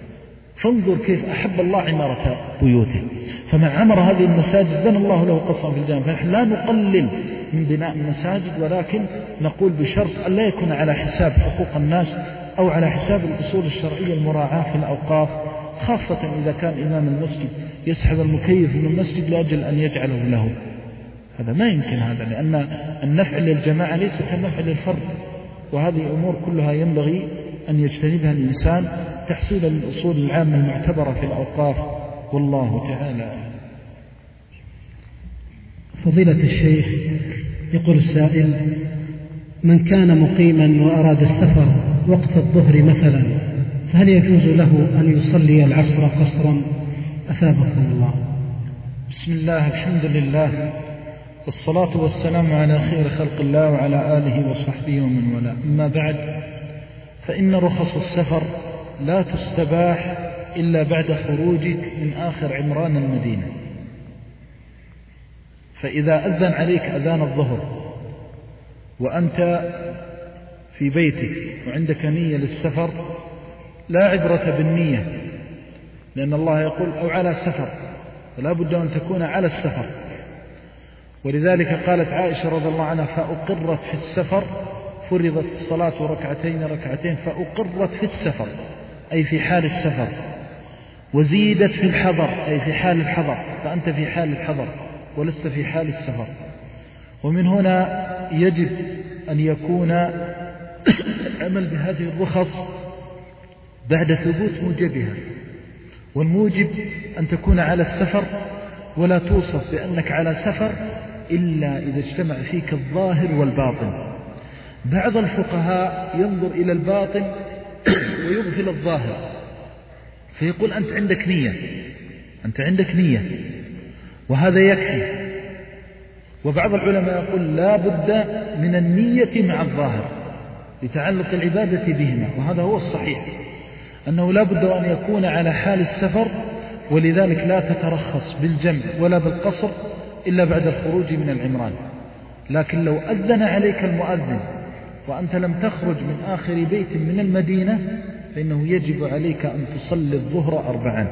فانظر كيف أحب الله عمارة بيوته. فمن عمر هذه المساجد بنى الله له قصرا في الجنة. فنحن لا نقلل من بناء المساجد، ولكن نقول بشرط أن لا يكون على حساب حقوق الناس أو على حساب الأصول الشرعية المراعاة في الأوقاف، خاصة إذا كان إمام المسجد يسحب المكيف من المسجد لأجل أن يجعله له. هذا ما يمكن، هذا لأن النفع للجماعة ليس كالنفع للفرد. وهذه أمور كلها ينبغي أن يجتنبها الإنسان تحصيلا للأصول العامة المعتبرة في الأوقاف. والله تعالى. فضيلة الشيخ، يقول السائل: من كان مقيما وأراد السفر وقت الظهر مثلا، فهل يجوز له أن يصلي العصر قصرا؟ أثابكم الله. بسم الله، الحمد لله، والصلاة والسلام على خير خلق الله وعلى آله وصحبه ومن والاه. أما بعد، فإن رخص السفر لا تستباح إلا بعد خروجك من آخر عمران المدينة. فإذا أذن عليك أذان الظهر وأنت في بيتك وعندك نية للسفر لا عبرة بالنية، لأن الله يقول أو على سفر، فلا بد أن تكون على السفر. ولذلك قالت عائشة رضي الله عنها: فأقرت في السفر، فرضت الصلاة ركعتين فأقرت في السفر أي في حال السفر، وزيدت في الحضر أي في حال الحضر، فأنت في حال الحضر ولست في حال السفر. ومن هنا يجب أن يكون العمل بهذه الرخص بعد ثبوت موجبها، والموجب أن تكون على السفر، ولا توصف بأنك على سفر إلا إذا اجتمع فيك الظاهر والباطن. بعض الفقهاء ينظر إلى الباطن ويغفل الظاهر، فيقول أنت عندك نية وهذا يكفي. وبعض العلماء يقول لا بد من النية مع الظاهر لتعلق العبادة بهما، وهذا هو الصحيح، أنه لا بد أن يكون على حال السفر، ولذلك لا تترخص بالجمع ولا بالقصر إلا بعد الخروج من العمران. لكن لو أذن عليك المؤذن وأنت لم تخرج من آخر بيت من المدينة فإنه يجب عليك أن تصلي الظهر 4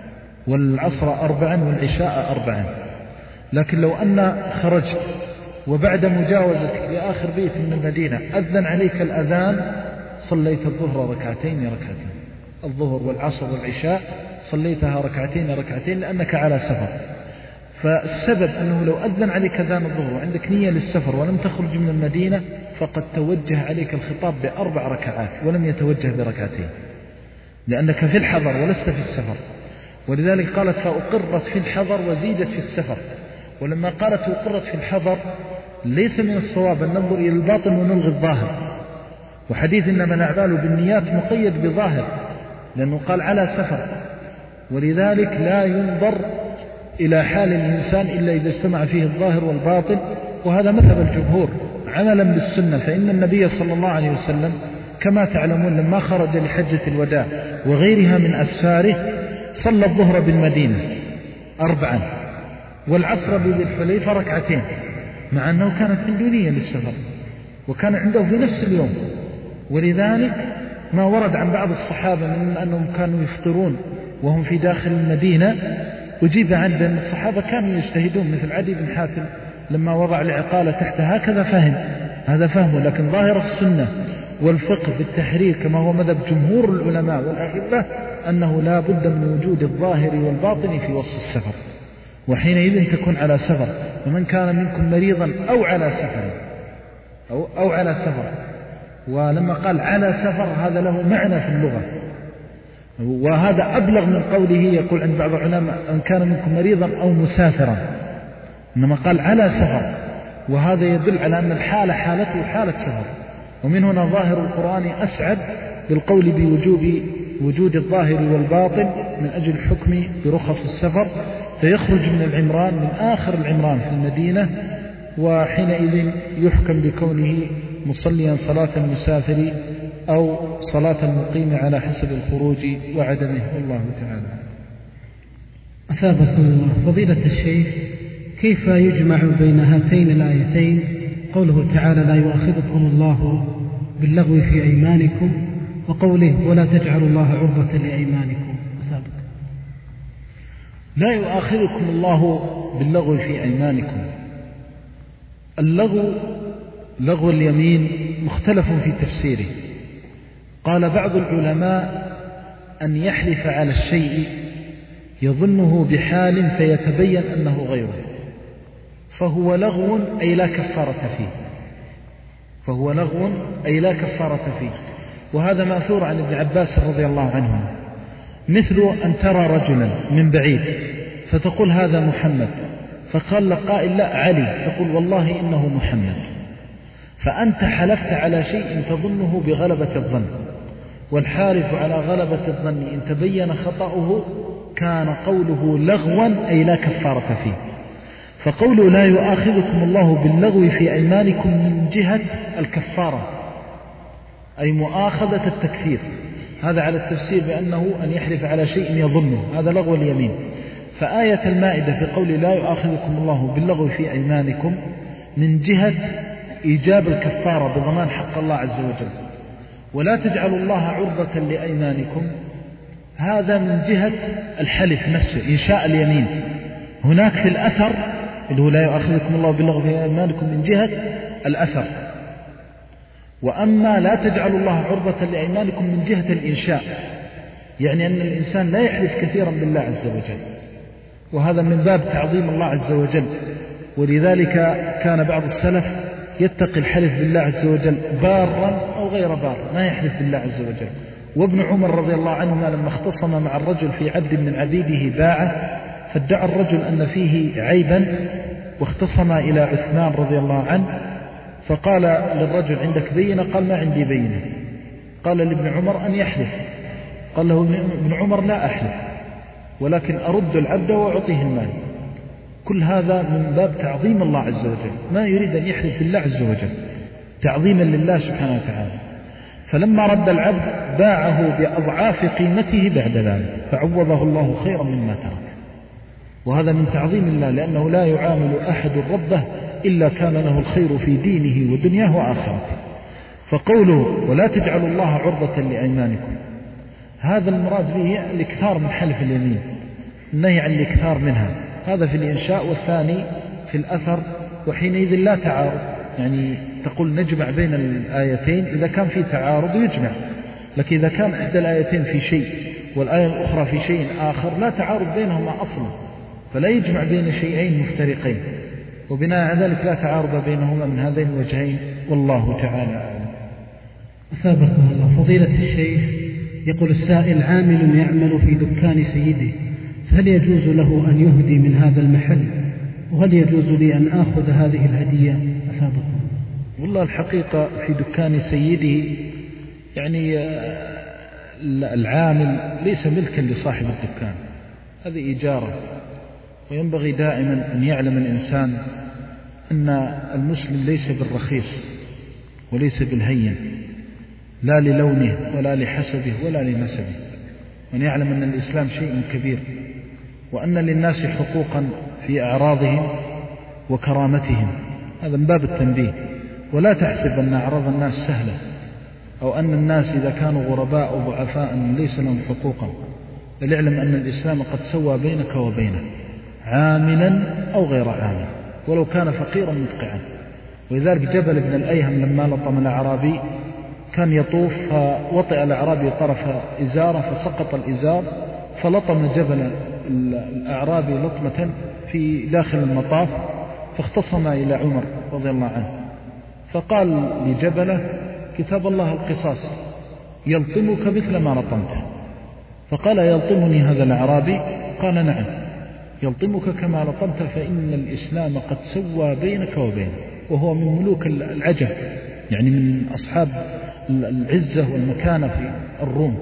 والعصر 4 والعشاء 4. لكن لو أن خرجت وبعد مجاوزتك لآخر بيت من المدينة أذن عليك الأذان صليت الظهر ركعتين، الظهر والعصر والعشاء صليتها ركعتين لأنك على سفر. فالسبب أنه لو أذن عليك أذان الظهر وعندك نية للسفر ولم تخرج من المدينة فقد توجه عليك الخطاب ب4 ركعات ولم يتوجه بركعتين، لأنك في الحضر ولست في السفر. ولذلك قالت فأقرت في الحضر وزيدت في السفر. ولما قالت أقرت في الحضر ليس من الصواب أن ننظر إلى الباطن ونلغي الظاهر، وحديث إنما الأعمال بالنيات مقيد بظاهر لأنه قال على سفر، ولذلك لا ينظر إلى حال الإنسان إلا إذا اجتمع فيه الظاهر والباطن. وهذا مذهب الجمهور عملا بالسنة، فإن النبي صلى الله عليه وسلم كما تعلمون لما خرج لحجة الوداع وغيرها من أسفاره صلى الظهر بالمدينة 4 والعصر بذي الحليفة 2 مع أنه كانت عنده نية للسفر وكان عنده في نفس اليوم. ولذلك ما ورد عن بعض الصحابة من أنهم كانوا يفطرون وهم في داخل المدينة أجيب عن بأن الصحابة كانوا يجتهدون، مثل عدي بن حاتم لما وضع العقالة تحت هكذا فهم، هذا فهمه. لكن ظاهر السنة والفقه بالتحرير كما هو مذهب جمهور العلماء والأئمة أنه لا بد من وجود الظاهر والباطن في وسط السفر، وحينئذ تكون على سفر. ومن كان منكم مريضا أو على سفر ولما قال على سفر هذا له معنى في اللغة، وهذا أبلغ من قوله يقول عند بعض العلماء أن كان منكم مريضا أو مسافرا، إنما قال على سفر، وهذا يدل على أن الحالة حالته حالة سفر. ومن هنا ظاهر القرآن أسعد بالقول بوجود الظاهر والباطن من أجل الحكم برخص السفر، فيخرج من العمران من آخر العمران في المدينة، وحينئذ يحكم بكونه مصليا صلاة المسافر أو صلاة المقيم على حسب الخروج وعدمه. الله تعالى. أثابكم الله. فضيلة الشيخ، كيف يجمع بين هاتين الآيتين قوله تعالى لا يؤاخذكم الله باللغو في أيمانكم وقوله ولا تجعلوا الله عرضة لأيمانكم؟ أثابك. لا يؤاخذكم الله باللغو في أيمانكم. اللغو لغو اليمين مختلف في تفسيره. قال بعض العلماء أن يحلف على الشيء يظنه بحال فيتبين أنه غيره، فهو لغو أي لا كفارة فيه. وهذا مأثور عن ابن عباس رضي الله عنه، مثل أن ترى رجلا من بعيد فتقول هذا محمد، فقال لك قائل لا علي، تقول والله إنه محمد، فأنت حلفت على شيء تظنه بغلبة الظن، والحالف على غلبة الظن إن تبين خطأه كان قوله لغوا أي لا كفارة فيه. فقوله لا يؤاخذكم الله باللغو في أيمانكم من جهة الكفارة أي مؤاخذة التكفير، هذا على التفسير بأنه أن يحلف على شيء يظنه، هذا لغو اليمين. فآية المائدة في قول لا يؤاخذكم الله باللغو في أيمانكم من جهة إيجاب الكفارة بضمان حق الله عز وجل، ولا تجعلوا الله عرضة لأيمانكم هذا من جهة الحلف نفسه، إنشاء اليمين. هناك في الأثر اللي هو لا يؤاخذكم الله باللغو في أيمانكم من جهة الأثر، وأما لا تجعلوا الله عرضة لأيمانكم من جهة الإنشاء، يعني أن الإنسان لا يحلف كثيرا بالله عز وجل، وهذا من باب تعظيم الله عز وجل. ولذلك كان بعض السلف يتقي الحلف بالله عز وجل بارا أو غير بار، ما يحلف بالله عز وجل. وابن عمر رضي الله عنهما لما اختصم مع الرجل في عبد من عبيده باعه، فادعى الرجل أن فيه عيبا، واختصم إلى عثمان رضي الله عنه، فقال للرجل عندك بينة؟ قال ما عندي بينة. قال لابن عمر أن يحلف، قال له ابن عمر لا أحلف، ولكن أرد العبد وأعطيه المال. كل هذا من باب تعظيم الله عز وجل، ما يريد أن يحلف بالله عز وجل تعظيما لله سبحانه وتعالى. فلما رد العبد باعه بأضعاف قيمته بعد ذلك، فعوضه الله خيرا مما ترك. وهذا من تعظيم الله، لأنه لا يعامل أحد ربه إلا كان له الخير في دينه ودنياه وآخرته. فقوله ولا تجعلوا الله عرضة لأيمانكم، هذا المراد به الإكثار من حلف اليمين، النهي عن الإكثار منها، هذا في الإنشاء، والثاني في الأثر. وحينئذ لا تعارض، يعني تقول نجمع بين الآيتين إذا كان في تعارض يجمع، لكن إذا كان إحدى الآيتين في شيء والآية الأخرى في شيء آخر لا تعارض بينهما أصلا، فلا يجمع بين شيئين مفترقين، وبناء على ذلك لا تعارض بينهما من هذين الوجهين، والله تعالى أعلم. أثابكم الله. فضيلة الشيخ، يقول السائل: عامل يعمل في دكان سيده، فهل يجوز له أن يهدي من هذا المحل؟ وهل يجوز لي أن آخذ هذه الهدية؟ أثابكم. والله الحقيقة في دكان سيده يعني العامل ليس ملكا لصاحب الدكان، هذه إجارة. وينبغي دائما أن يعلم الإنسان أن المسلم ليس بالرخيص وليس بالهين، لا للونه ولا لحسبه ولا لنسبه، وأن يعلم أن الإسلام شيء كبير، وأن للناس حقوقا في أعراضهم وكرامتهم، هذا من باب التنبيه. ولا تحسب أن أعراض الناس سهلة، أو أن الناس إذا كانوا غرباء أو ضعفاء ليس لهم حقوقا، بل اعلم أن الإسلام قد سوى بينك وبينه، عاملا أو غير عامل، ولو كان فقيرا مدقعا. ولذلك جبل بن الأيهم لما لطم الأعرابي كان يطوف، فوطئ الأعرابي طرف إزاره فسقط الإزار، فلطم جبل الأعرابي لطمة في داخل المطاف، فاختصم إلى عمر رضي الله عنه، فقال لجبله: كتاب الله القصاص، يلطمك مثل ما لطمته. فقال: يلطمني هذا الأعرابي؟ قال: نعم، يلطمك كما لطمت، فإن الإسلام قد سوى بينك وبينه. وهو من ملوك العجم، يعني من أصحاب العزة والمكانة في الروم.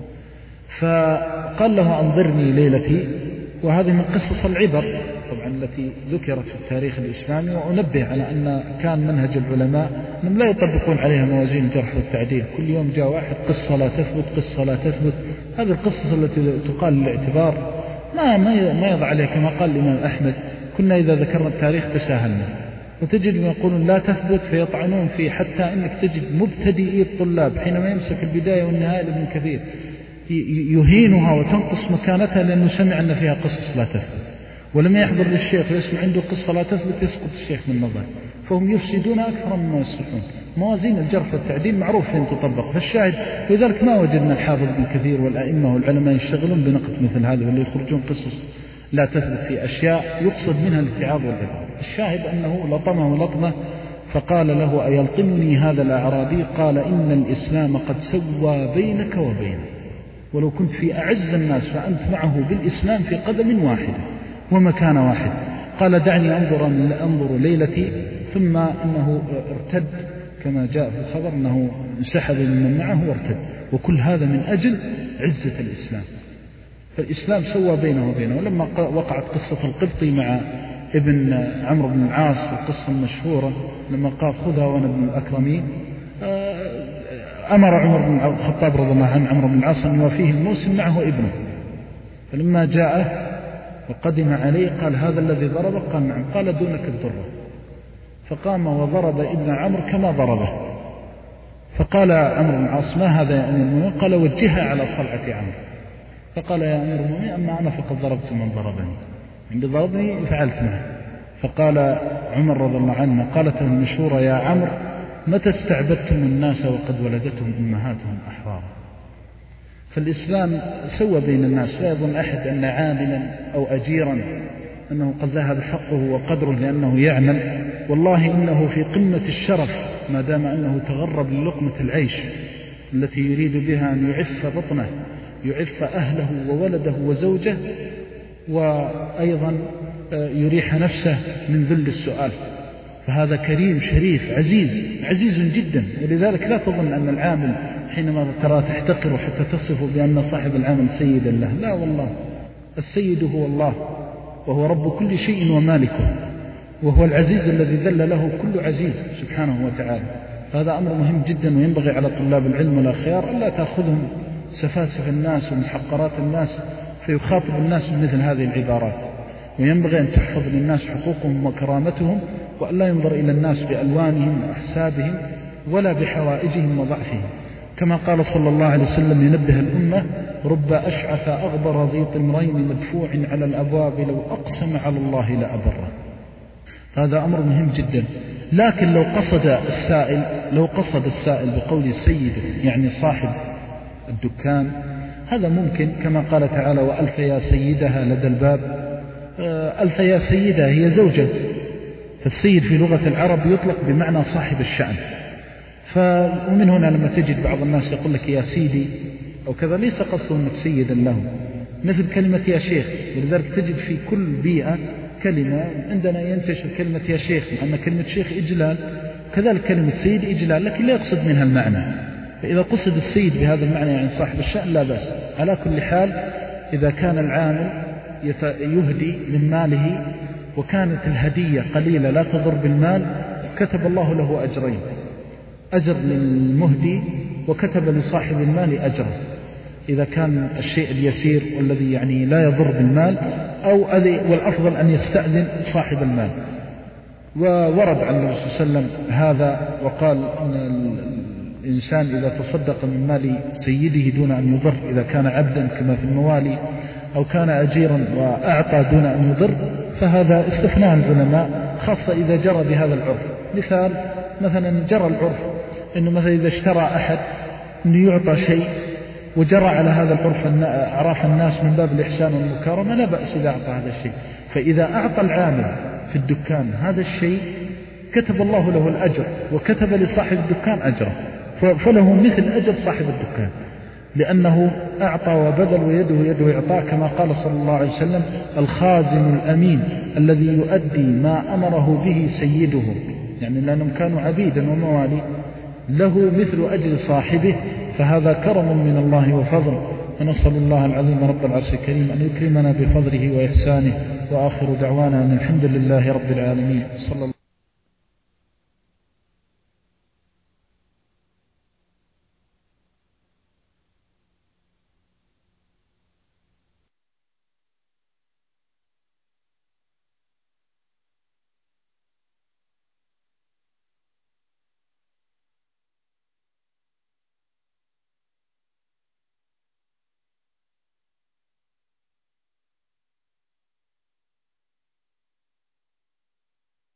فقال له: أنظرني ليلتي. وهذه من قصص العبر طبعا التي ذكرت في التاريخ الإسلامي. وأنبه على أن كان منهج العلماء أنهم لا يطبقون عليها موازين الجرح والتعديل، كل يوم جاء واحد قصة لا تثبت، قصة لا تثبت. هذه القصص التي تقال للاعتبار ما يضع عليها، كما قال الإمام أحمد: كنا إذا ذكرنا التاريخ تساهلنا. وتجد من يقولون لا تثبت فيطعنون فيه، حتى أنك تجد مبتدئي الطلاب حينما يمسك البداية والنهاية لابن كثير يهينها وتنقص مكانتها، لأنه سمع أن فيها قصص لا تثبت، ولما يحضر للشيخ ويسمع عنده قصة لا تثبت يسقط الشيخ من نظره، فهم يفسدون أكثر مما يصلحون. موازين الجرح والتعديل معروف فين تطبق. فالشاهد، لذلك ما وجدنا الحافظ ابن كثير والأئمة والعلماء يشتغلون بنقد مثل هذا، واللي يخرجون قصص لا تثبت في أشياء يقصد منها الاتعاظ والعبر. الشاهد أنه لطمه لطمة، فقال له: أيلطمني هذا الأعرابي؟ قال: إن الإسلام قد سوى بينك وبينه، ولو كنت في أعز الناس فأنت معه بالإسلام في قدم واحدة ومكان واحد. قال: دعني أنظر ليلتي. ثم أنه ارتد كما جاء في الخبر، أنه انسحب من معه وارتد. وكل هذا من أجل عزة الإسلام. فالإسلام سوى بينه وبينه. ولما وقعت قصة القبطي مع ابن عمرو بن العاص، القصة المشهورة لما قال: خذها وأنا ابن الأكرمين، أمر عمر بن الخطاب رضي الله عنه عمرو بن العاص أن يوافيه الموسم معه ابنه. فلما جاءه وقدم عليه قال هذا الذي ضربه؟ قال نعم. قال دونك الدرة. فقام وضرب ابن عمرو كما ضربه. فقال عمرو بن العاص ما هذا يا أمير المؤمنين؟ قال وجهها على صلعة عمرو. فقال يا أمير المؤمنين أما أنا فقد ضربت من ضربني، عند ضربني فعلت معه. فقال عمر رضي الله عنه قالت المشهورة يا عمرو متى استعبدتم الناس وقد ولدتهم أمهاتهم أحرارا؟ فالإسلام سوى بين الناس، لا يظن أحد أن عاملا أو أجيرا أنه قد ذهب حقه وقدره لأنه يعمل، والله إنه في قمة الشرف ما دام أنه تغرب للقمة العيش التي يريد بها أن يعف بطنه، يعف أهله وولده وزوجه، وأيضا يريح نفسه من ذل السؤال. فهذا كريم شريف عزيز جدا. ولذلك لا تظن أن العامل حينما ترى تحتقر حتى تصف بأن صاحب العمل سيدا له، لا والله، السيد هو الله، وهو رب كل شيء ومالكه، وهو العزيز الذي ذل له كل عزيز سبحانه وتعالى. هذا أمر مهم جدا، وينبغي على طلاب العلم والخيار ألا تأخذهم سفاسف الناس ومحقرات الناس فيخاطب الناس بمثل هذه العبارات. وينبغي أن تحفظ للناس حقوقهم وكرامتهم، وألا ينظر إلى الناس بألوانهم وأحسابهم ولا بحوائجهم وضعفهم. كما قال صلى الله عليه وسلم ينبه الأمة رب أشعث أغبر ذي طمرين مدفوع على الأبواب لو أقسم على الله لأبره. هذا أمر مهم جدا. لكن لو قصد السائل بقول سيده يعني صاحب الدكان، هذا ممكن، كما قال تعالى وألف يا سيدها لدى الباب. ألف يا سيدها هي زوجة، فالسيد في لغة العرب يطلق بمعنى صاحب الشأن. ومن هنا لما تجد بعض الناس يقول لك يا سيدي أو كذا، ليس قصده أنك سيدا له، مثل كلمة يا شيخ. ولذلك تجد في كل بيئة كلمة، عندنا ينتشر كلمة يا شيخ، لأن كلمة شيخ إجلال، كذلك كلمة سيد إجلال، لكن لا يقصد منها المعنى. فإذا قصد السيد بهذا المعنى يعني صاحب الشأن لا بأس. على كل حال إذا كان العامل يهدي من ماله وكانت الهدية قليلة لا تضر بالمال، كتب الله له أجرين، أجر للمهدي وكتب لصاحب المال أجرا، إذا كان الشيء اليسير والذي يعني لا يضر بالمال، والأفضل أن يستأذن صاحب المال. وورد عن النبي صلى الله عليه وسلم هذا، وقال أن الإنسان إذا تصدق من مال سيده دون أن يضر، إذا كان عبدا كما في الموالي أو كان أجيرا وأعطى دون أن يضر، فهذا استثناء العلماء، خاصة إذا جرى بهذا العرف. مثلا جرى العرف أنه مثلا إذا اشترى أحد أنه يعطى شيء، وجرى على هذا العرف أعراف الناس من باب الإحسان والمكارمة، لا بأس إذا أعطى هذا الشيء. فإذا أعطى العامل في الدكان هذا الشيء كتب الله له الأجر، وكتب لصاحب الدكان أجره، فله مثل أجر صاحب الدكان، لأنه أعطى وبذل ويده يده إعطاء، كما قال صلى الله عليه وسلم الخازن الأمين الذي يؤدي ما أمره به سيده، يعني لأنهم كانوا عبيدا وموالي، له مثل أجر صاحبه. فهذا كرم من الله وفضل، ونسأل الله العظيم رب العرش الكريم أن يكرمنا بفضله وإحسانه. وآخر دعوانا أن الحمد لله رب العالمين. صلى الله